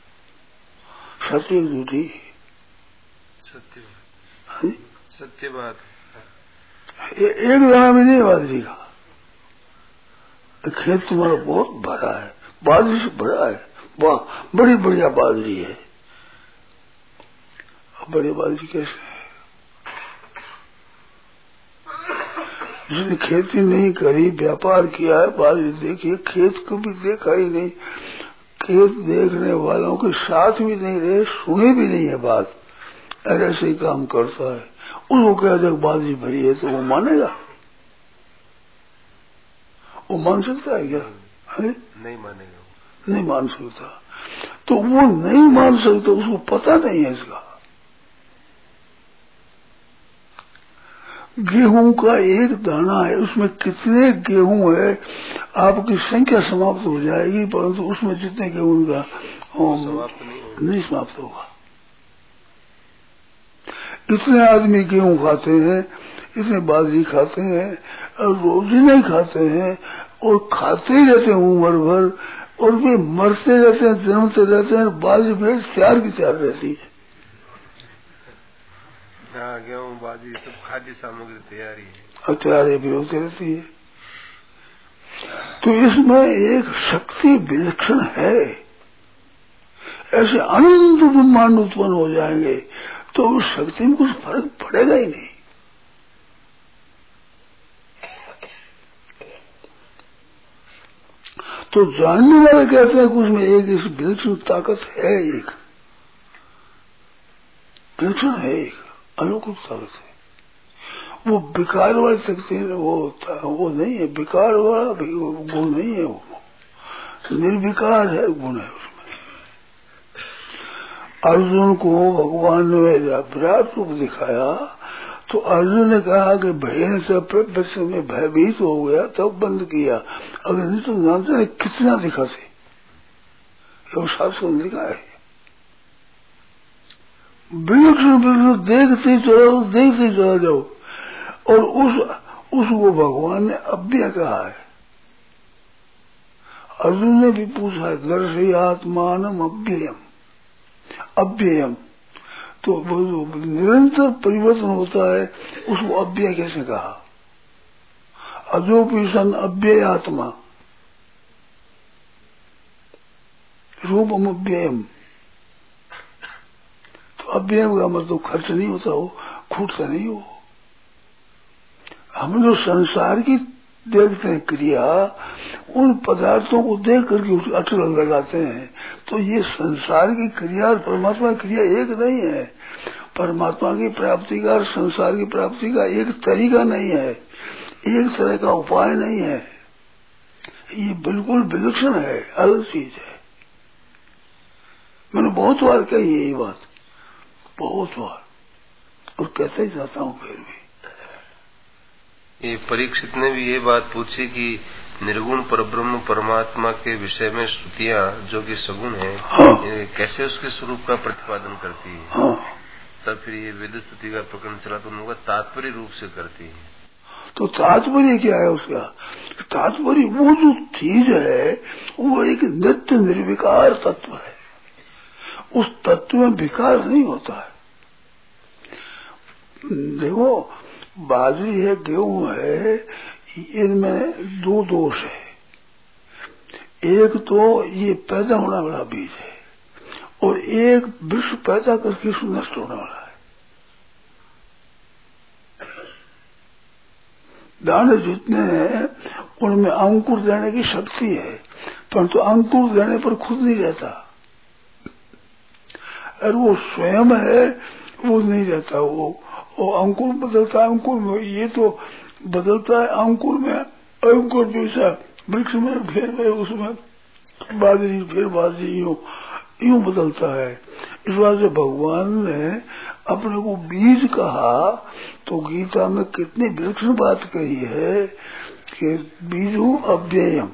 सत्य झूठी? सत्य सत्य बात। एक दाना भी नहीं बाजरी का, खेत तुम्हारा बहुत भरा है, बाजरी से भरा है, वाह बड़ी बढ़िया बाजरी है। बड़ी बाजरी कैसे है? जिसने खेती नहीं करी, व्यापार किया है, बाजरी देखिए, खेत को भी देखा ही नहीं, खेत देखने वालों के साथ भी नहीं रहे, सुनी भी नहीं है बात, ऐसे ही काम करता है। उसको कह दे बाजरी भरी है तो वो मानेगा? वो मान सकता है क्या? है? नहीं मानेगा, नहीं मान सकता। तो वो नहीं मान सकता, उसको पता नहीं है इसका। गेहूं का एक दाना है, उसमें कितने गेहूं है आपकी संख्या समाप्त हो जाएगी, परंतु उसमें जितने गेहूं का नहीं समाप्त होगा। इतने आदमी गेहूं खाते हैं, इतने बाजरी खाते हैं, और रोजी नहीं खाते हैं, और खाते ही रहते हैं उम्र भर, और वे मरते रहते हैं, जन्मते रहते हैं, बाजरी भेड़ तैयार की तैयार रहती है। गेहूं बाजरी सब खाद्य सामग्री तैयारी है, और तैयारी भी होती रहती है। तो इसमें एक शक्ति विलक्षण है, ऐसे अनंत ब्रह्मांड उत्पन्न हो जाएंगे तो उस शक्ति में कुछ फर्क पड़ेगा ही नहीं। तो जानने वाले कहते हैं कि उसमें एक इस विलक्षण ताकत है, एक विलक्षण है, एक अलौकिक ताकत है। वो विकार वाली शक्ति वो नहीं है, विकार वाला गुण नहीं है, वो निर्विकार है, गुण है उसमें। अर्जुन को भगवान ने विराट रूप दिखाया तो अर्जुन ने कहा कि भय से में भयभीत हो गया, तब बंद किया। अगर नहीं तो जानते नहीं कितना दिखाते, वो शास्त्र ने लिखा है। बिल्कुल देखते चला जाओ, और उसको भगवान ने अब भी कहा है अर्जुन ने भी पूछा है, दर्शयात्मानम अव्ययम, अव्ययम। तो वो जो निरंतर परिवर्तन होता है उसको अव्यय कैसे कहा? अजोपि सन अव्यय आत्मा रूपम अव्ययम। तो अव्ययम का मतलब खर्च नहीं होता हो, खूटता नहीं हो। हम जो संसार की देखते हैं क्रिया, उन पदार्थों को देख करके उसको अटल लगाते हैं। तो ये संसार की क्रिया और परमात्मा की क्रिया एक नहीं है। परमात्मा की प्राप्ति का और संसार की प्राप्ति का एक तरीका नहीं है, एक तरह का उपाय नहीं है। ये बिल्कुल विलक्षण है, अलग चीज है। मैंने बहुत बार कही है ये बात, बहुत बार, और कैसे ही जाता हूँ फिर भी। ये परीक्षित ने भी ये बात पूछी कि निर्गुण परब्रह्म परमात्मा के विषय में श्रुतियां जो कि सगुण है, हाँ। कैसे उसके स्वरूप का प्रतिपादन करती है। हाँ। तब फिर ये वेद स्तुति का प्रकरण चला तो उनका तात्पर्य रूप से करती है। तो तात्पर्य क्या है उसका? तात्पर्य वो जो चीज है वो एक नित्य निर्विकार तत्व है। उस तत्व में विकार नहीं होता है। देखो, बाजरी है, गेहूं है, इनमें दो दोष है। एक तो ये पैदा होने वाला बीज है, और एक विश्व पैदा करके नष्ट होने वाला है। दाने जितने हैं उनमें अंकुर देने की शक्ति है, परंतु अंकुर देने पर खुद नहीं रहता। और वो स्वयं है, वो नहीं रहता। वो अंकुर बदलता है, अंकुर में ये तो बदलता है, अंकुर में अंकुर जैसा वृक्ष में फिर उसमें बाजरी, फिर बाजरी, यूं बदलता है। इस बात से भगवान ने अपने को बीज कहा तो गीता में कितनी विलक्षण बात कही है कि बीजू अव्ययम,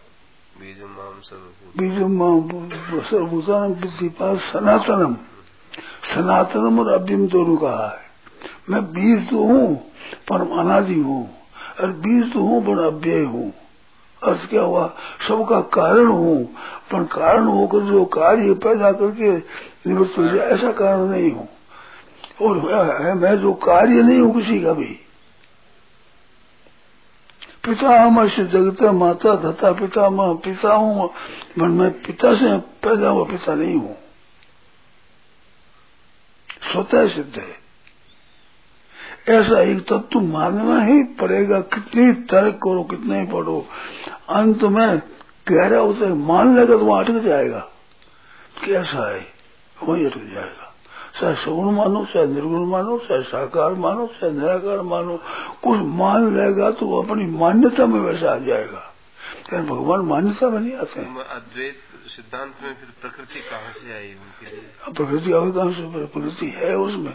बीजम सर्वभूतानां विद्धिपात सनातनम, सनातनम और अव्ययम दोनों कहा है। मैं बीज तो हूँ पर अनादि हूँ, और बीज तो हूँ पर अव्यय हूँ। अर्थ क्या हुआ? सबका कारण हूँ, पर कारण होकर जो कार्य पैदा करके निवृत्त हो जाए ऐसा कारण नहीं हूँ। और मैं जो कार्य नहीं हूँ किसी का भी। पिता हम जगत माता तथा पिता माँ, पिता हूँ, मैं पिता से पैदा हुआ पिता नहीं हूँ। स्वतः सिद्ध है। ऐसा एक तत्व मानना ही पड़ेगा। कितनी तर्क करो, कितने ही पढ़ो, अंत में गहरा उसे मान लेगा तो वहां अटक जाएगा। कैसा है वही अटक जाएगा। चाहे सगुण मानो, चाहे निर्गुण मानो, चाहे साकार मानो, चाहे निराकार मानो, कुछ मान लेगा तो वो अपनी मान्यता में वैसा आ जाएगा। लेकिन भगवान मान्यता में नहीं आते हैं। अद्वैत सिद्धांत में फिर प्रकृति कहाँ से आई उनके लिए? प्रकृति आवे कहाँ से? प्रकृति है उसमें।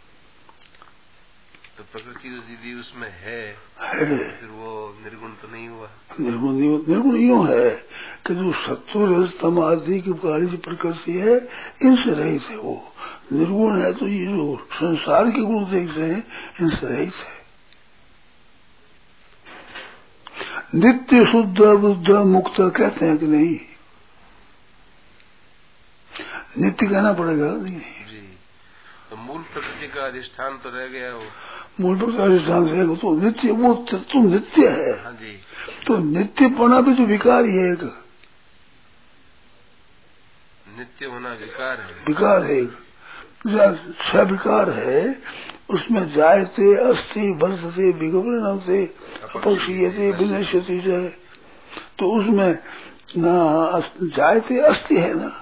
तो प्रकृति यदि उसमें है फिर वो निर्गुण तो नहीं हुआ। निर्गुण नहीं हुआ। निर्गुण यूँ है कि जो सत्व रज तम आदि की काली प्रकृति है, इनसे रहित है। वो निर्गुण है तो ये जो संसार के गुण देख रहे हैं इनसे रहित है। नित्य शुद्ध बुद्ध मुक्त कहते हैं कि नहीं? नित्य कहना पड़ेगा नहीं? जी। तो मूल प्रकृति का अधिष्ठान तो रह गया। वो मूल प्रकृति का अधिष्ठान रहेगा तो नित्य, वो तत्व नित्य है। हाँ जी। तो नित्यपना भी तो विकार ही है। एक नित्य होना विकार है। विकार है। छह विकार है, उसमें जायते अस्ति वर्धते विगमनते अपक्षीयते विनश्यति है। तो उसमें ना जायते अस्ति है ना,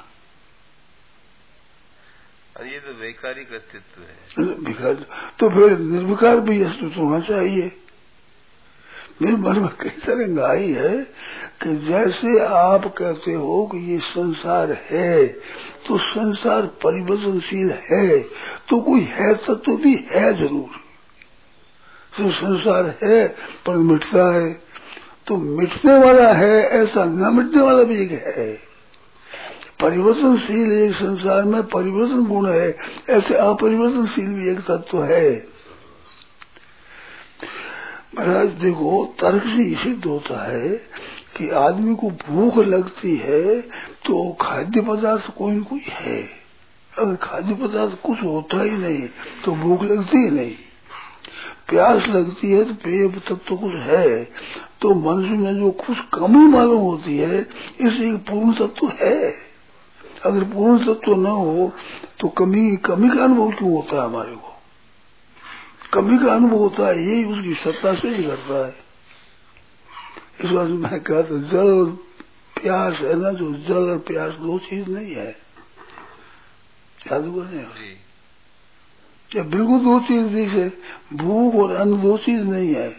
ये तो वैकारिक अस्तित्व है। विकार तो फिर निर्विकार भी अस्तित्व होना चाहिए। मेरे मन में कई तरह आई है कि जैसे आप कहते हो कि ये संसार है तो संसार परिवर्तनशील है, तो कोई है तत्व भी है जरूर। तो संसार है पर मिटता है, तो मिटने वाला है ऐसा, न मिटने वाला भी एक है। परिवर्तनशील एक संसार में परिवर्तन गुण है, ऐसे अपरिवर्तनशील भी एक तत्व है। महाराज देखो, तर्क से सिद्ध होता है कि आदमी को भूख लगती है तो खाद्य पदार्थ कोई न कोई है। अगर खाद्य पदार्थ कुछ होता ही नहीं तो भूख लगती ही नहीं। प्यास लगती है तो पेय तत्व तो कुछ है, तो मनुष्य में जो कुछ कमी मालूम होती है इसलिए पूर्ण तत्व है। अगर पूर्ण तत्व न हो तो कमी का अनुभव क्यों होता है? हमारे को कमी का अनुभव होता है, यही उसकी सत्ता से ही करता है। इस बार मैं कहा तो जल और प्यास है ना, जो जल और प्यास दो चीज नहीं है। याद हुआ नहीं? क्या बिल्कुल दो चीज जैसे भूख और अन्न दो चीज नहीं है।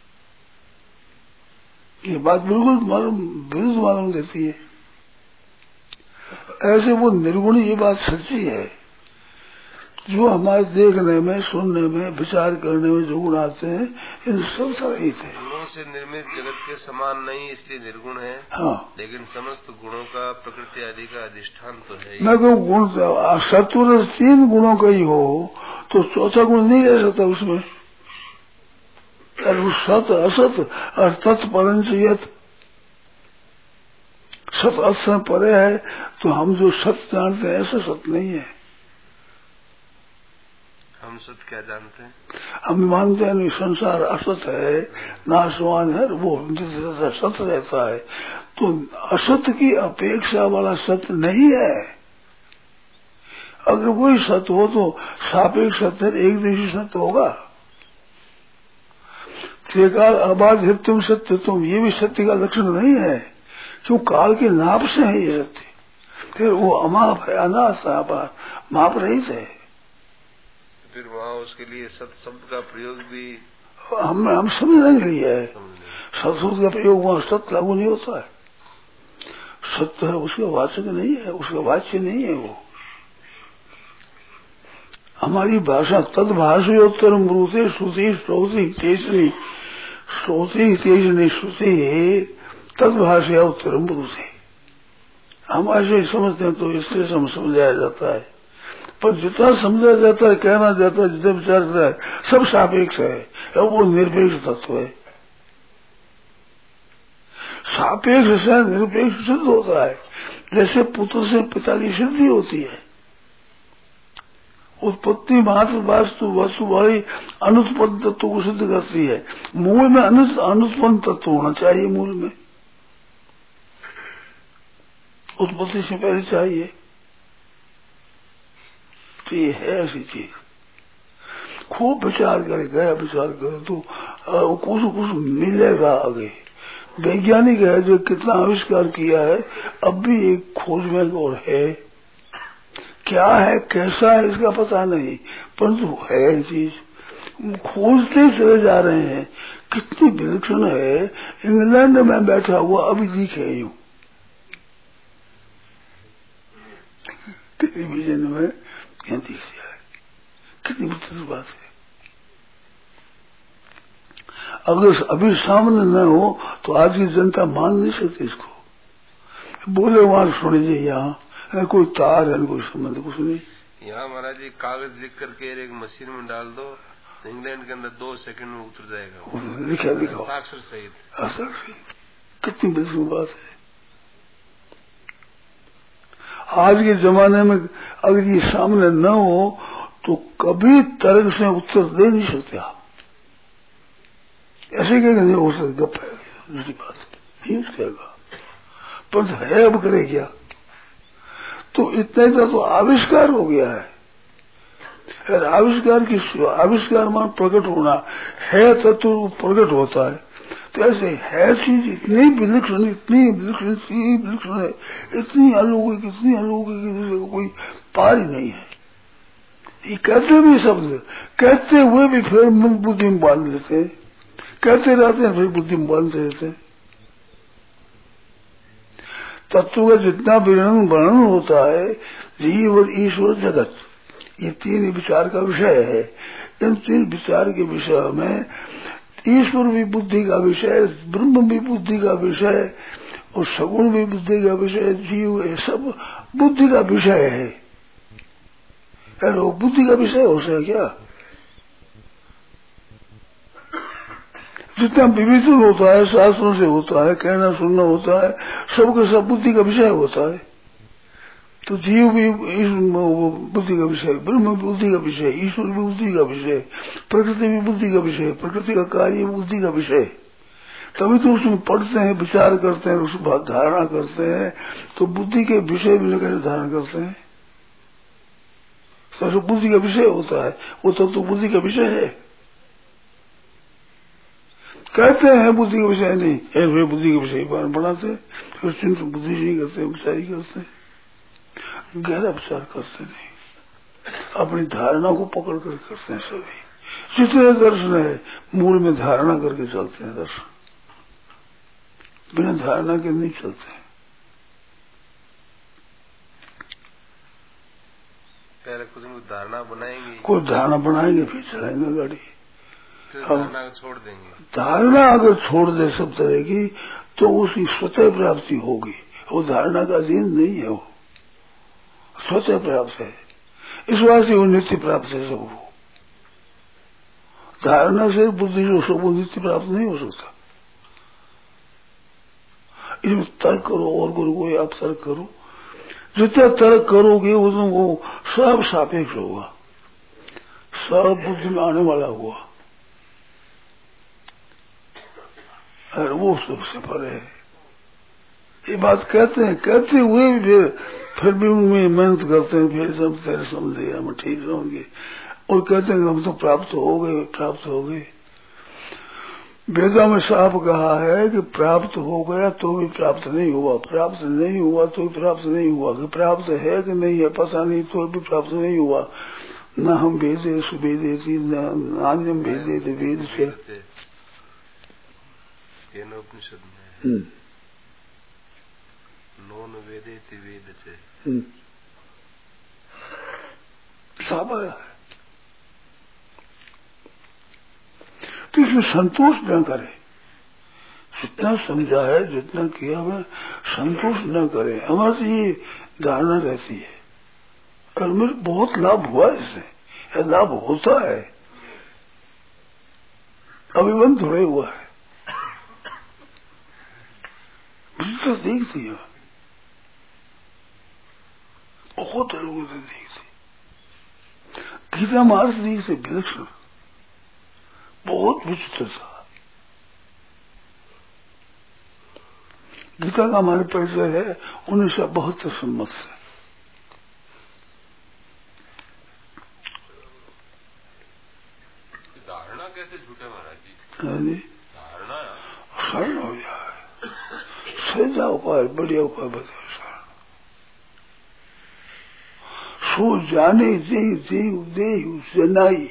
ये बात बिल्कुल विरुद्ध मालूम देती है। ऐसे वो निर्गुण, ये बात सच्ची है। जो हमारे देखने में, सुनने में, विचार करने में जो गुण आते हैं इन सब सहित है। गुणों से निर्मित जगत के समान नहीं, इसलिए निर्गुण है। हाँ, लेकिन समस्त गुणों का प्रकृति आदि का अधिष्ठान तो है। मैं कहूँ गुण सत्व 3 गुणों का ही हो तो चौथा गुण नहीं रह सकता उसमें। सत असत और तत्परंच यत। सत असत परे है तो हम जो सत्य जानते हैं ऐसा सत्य नहीं है। हम सत्य क्या जानते हैं? हम मानते हैं नहीं, संसार असत है, नाशवान है, वो सत्य रहता है। तो असत्य की अपेक्षा वाला सत्य नहीं है। अगर कोई सत्य हो तो सापेक्ष सत्य, एक देशी सत्य होगा। त्रिकाल अबाध हितुम सत्य तुम, ये भी सत्य का लक्षण नहीं है, क्यों काल के नाप से है ये सत्य। फिर वो अमाप है, अनाथ है, माप रहित है। फिर वहाँ उसके लिए सत्य शब्द का प्रयोग भी हम समझने के लिए है। सत्शब्द का प्रयोग वहाँ सत्य लागू नहीं होता है। सत्य है उसका वाचक नहीं है, उसका वाच्य नहीं है। वो हमारी भाषा तदभाषोत्तर मृते श्रुति श्रोति तेजनी श्रोति तेजनी श्रुति तदभाषा उत्तर मृते। हम ऐसे समझते हैं तो इसलिए समझाया जाता है। पर जितना समझा जाता है, कहना जाता है, जितना विचार करता है, सब सापेक्ष है और वो निरपेक्ष तत्व है। सापेक्ष से निरपेक्ष सिद्ध होता है। जैसे पुत्र से पिता की सिद्धि होती है। उत्पत्ति मात्र वास्तु वस्तु वाली अनुत्पन्न तत्व को सिद्ध करती है। मूल में अनुत्पन्न तत्व होना चाहिए। मूल में उत्पत्ति से पहले चाहिए। तो ये है ऐसी चीज। खूब विचार करे, गया विचार करे तो कुछ मिलेगा आगे। वैज्ञानिक है जो कितना आविष्कार किया है, अब भी एक खोज में और है। क्या है, कैसा है, इसका पता नहीं, परंतु है चीज। खोजते चले जा रहे हैं। कितनी विलक्षण है। इंग्लैंड में बैठा हुआ अभी दिखे यूं टेलीविजन में, यहाँ दिख गया है। कितनी विचित्र बात है। अगर अभी सामने न हो तो आज की जनता मान नहीं सकती इसको। बोले वहां सुन लीजिए, यहाँ कोई तार है, कोई संबंध कुछ नहीं। यहाँ महाराज जी कागज लिख करके एक मशीन में डाल दो, इंग्लैंड के अंदर 2 सेकंड में उतर जाएगा। लिखा अक्षर सहित। अक्षर सहित। कितनी विचित्र बात है। आज के जमाने में अगर ये सामने न हो तो कभी तर्क से उत्तर दे नहीं सकते आप। ऐसे कहेगा नहीं हो सकता, गप है, दूसरी बात नहीं कहेगा। पर है, अब करे क्या? तो इतना ही तो आविष्कार हो गया है। आविष्कार मान प्रकट होना है, तत्व प्रकट होता है। तो ऐसे है चीज इतनी विलक्षण, इतनी विलक्षण है, इतनी अलौकिक कोई पार ही नहीं है। ये कहते भी शब्द, कहते हुए भी फिर मन बुद्धि में बांध लेते हैं, कहते रहते हैं फिर बुद्धि में बांधते रहते हैं। तत्व का जितना वर्णन होता है, जीव और ईश्वर जगत, ये 3 विचार का विषय है। इन 3 विचार के विषय में ईश्वर भी बुद्धि का विषय, ब्रह्म भी बुद्धि का विषय और सगुण भी बुद्धि का विषय, जीव ये सब बुद्धि का विषय है। बुद्धि का विषय हो सके क्या? जितना विवेचन होता है शास्त्रों से होता है, कहना सुनना होता है, सबके सब बुद्धि का विषय होता है। तो जीव भी बुद्धि का विषय, ब्रह्म भी बुद्धि का विषय, ईश्वर भी बुद्धि का विषय, प्रकृति भी बुद्धि का विषय, प्रकृति का कार्य बुद्धि का विषय। तभी तो उसमें पढ़ते हैं, विचार करते हैं, उस बात धारणा करते हैं, तो बुद्धि के विषय भी लेकर धारण करते हैं। तो बुद्धि का विषय होता है, वो तो बुद्धि का विषय है। कहते हैं बुद्धि का विषय नहीं है, वे बुद्धि के विषय बनाते, फिर चिंतन बुद्धि नहीं करते, विचार ही करते, गहरा विचार करते नहीं, अपनी धारणा को पकड़ कर करते हैं। सभी जितने दर्शन है मूल में धारणा करके चलते हैं, दर्शन बिना धारणा के नहीं चलते। पहले कुछ धारणा बनाएंगे, कोई धारणा बनाएंगे फिर चलाएंगे गाड़ी, धारणा छोड़ देंगे। धारणा अगर छोड़ दे सब तरह की तो उसकी स्वतः प्राप्ति होगी। वो धारणा का अधीन नहीं है, वो स्वतः प्राप्त है। इस वास्ते वो नित्य प्राप्त है सबको। धारणा से बुद्धि जो सबको नित्य प्राप्त नहीं हो सकता। इसमें तर्क करो और करो, कोई आप तर्क करो, जितना तर्क करोगे वो सब सापेक्ष होगा, सब बुद्धि में आने वाला हुआ, और वो सबसे परे है। ये बात कहते हैं, कहते हुए भी फिर भी उनमें मेहनत करते हैं, फिर सब तेरे समझे हम ठीक रहेंगे, और कहते हैं हम तो प्राप्त हो गए, प्राप्त हो गए। वेदा में साफ कहा है कि प्राप्त हो गया तो भी प्राप्त नहीं हुआ, प्राप्त नहीं हुआ तो भी प्राप्त नहीं हुआ, कि प्राप्त है कि नहीं है पता नहीं तो भी प्राप्त नहीं हुआ। न हम भेदे सुभेदे थी, नान्यम भेदे थे वेद से। उपनिषद में नोन वेदे थे वेद से साफ है। तो इसमें संतोष न करे, जितना समझा है जितना किया है संतोष न करे। हमारे से ये धारणा रहती है, और मेरे बहुत लाभ हुआ इससे, लाभ होता है, अभी बंद थोड़े हुआ है, तो देखती है बहुत लोगों से देखती। गीता मार्ग दी से विलक्षण बहुत विचित्र था। गीता का हमारे परिचय है 1972 सम्मत से। धारणा कैसे झूठे महाराज जी? धारणा शरण हो जाए, सजा उपाय बढ़िया उपाय बताओ। सो जाने देव देव जनाई,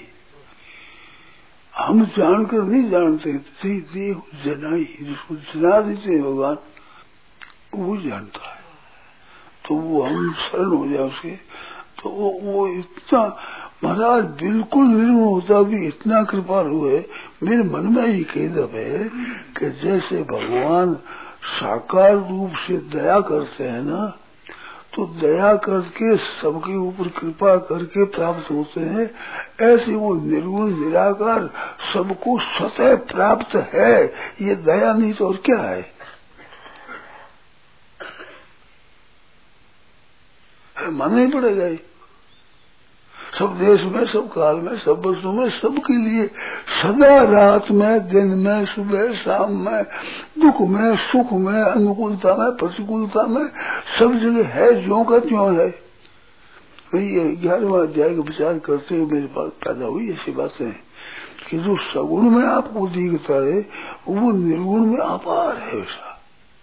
हम जानकर नहीं जानते, देव जनाई, जिसको जना देते हैं भगवान वो जानता है। तो वो हम शरण हो जाए उसके, तो वो इतना महाराज बिल्कुल निर्गुण होता भी इतना कृपाल हुए। मेरे मन में ही खेदब है कि जैसे भगवान साकार रूप से दया करते हैं ना, तो दया करके सबके ऊपर कृपा करके प्राप्त होते हैं, ऐसे वो निर्गुण निराकार सबको स्वतः प्राप्त है। ये दया नहीं तो और क्या है? मानना ही पड़ेगा ही। सब देश में, सब काल में, सब वस्तु में, सबके लिए सदा रात में, दिन में, सुबह शाम में, दुख में, सुख में, अनुकूलता में, प्रतिकूलता में, सब जगह है, ज्यों का त्यों है। ये 11वां अध्याय का विचार करते हुए मेरे पास पैदा हुई ऐसी बातें कि जो सगुण में आपको दिखता है वो निर्गुण में अपार है। वैसा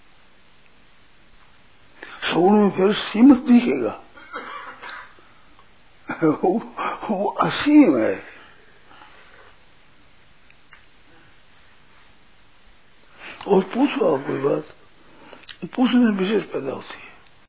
सगुण में फिर सीमित दिखेगा, वो असीम है। और पूछो आप कोई बात, पूछने में विशेष पैदा होती है।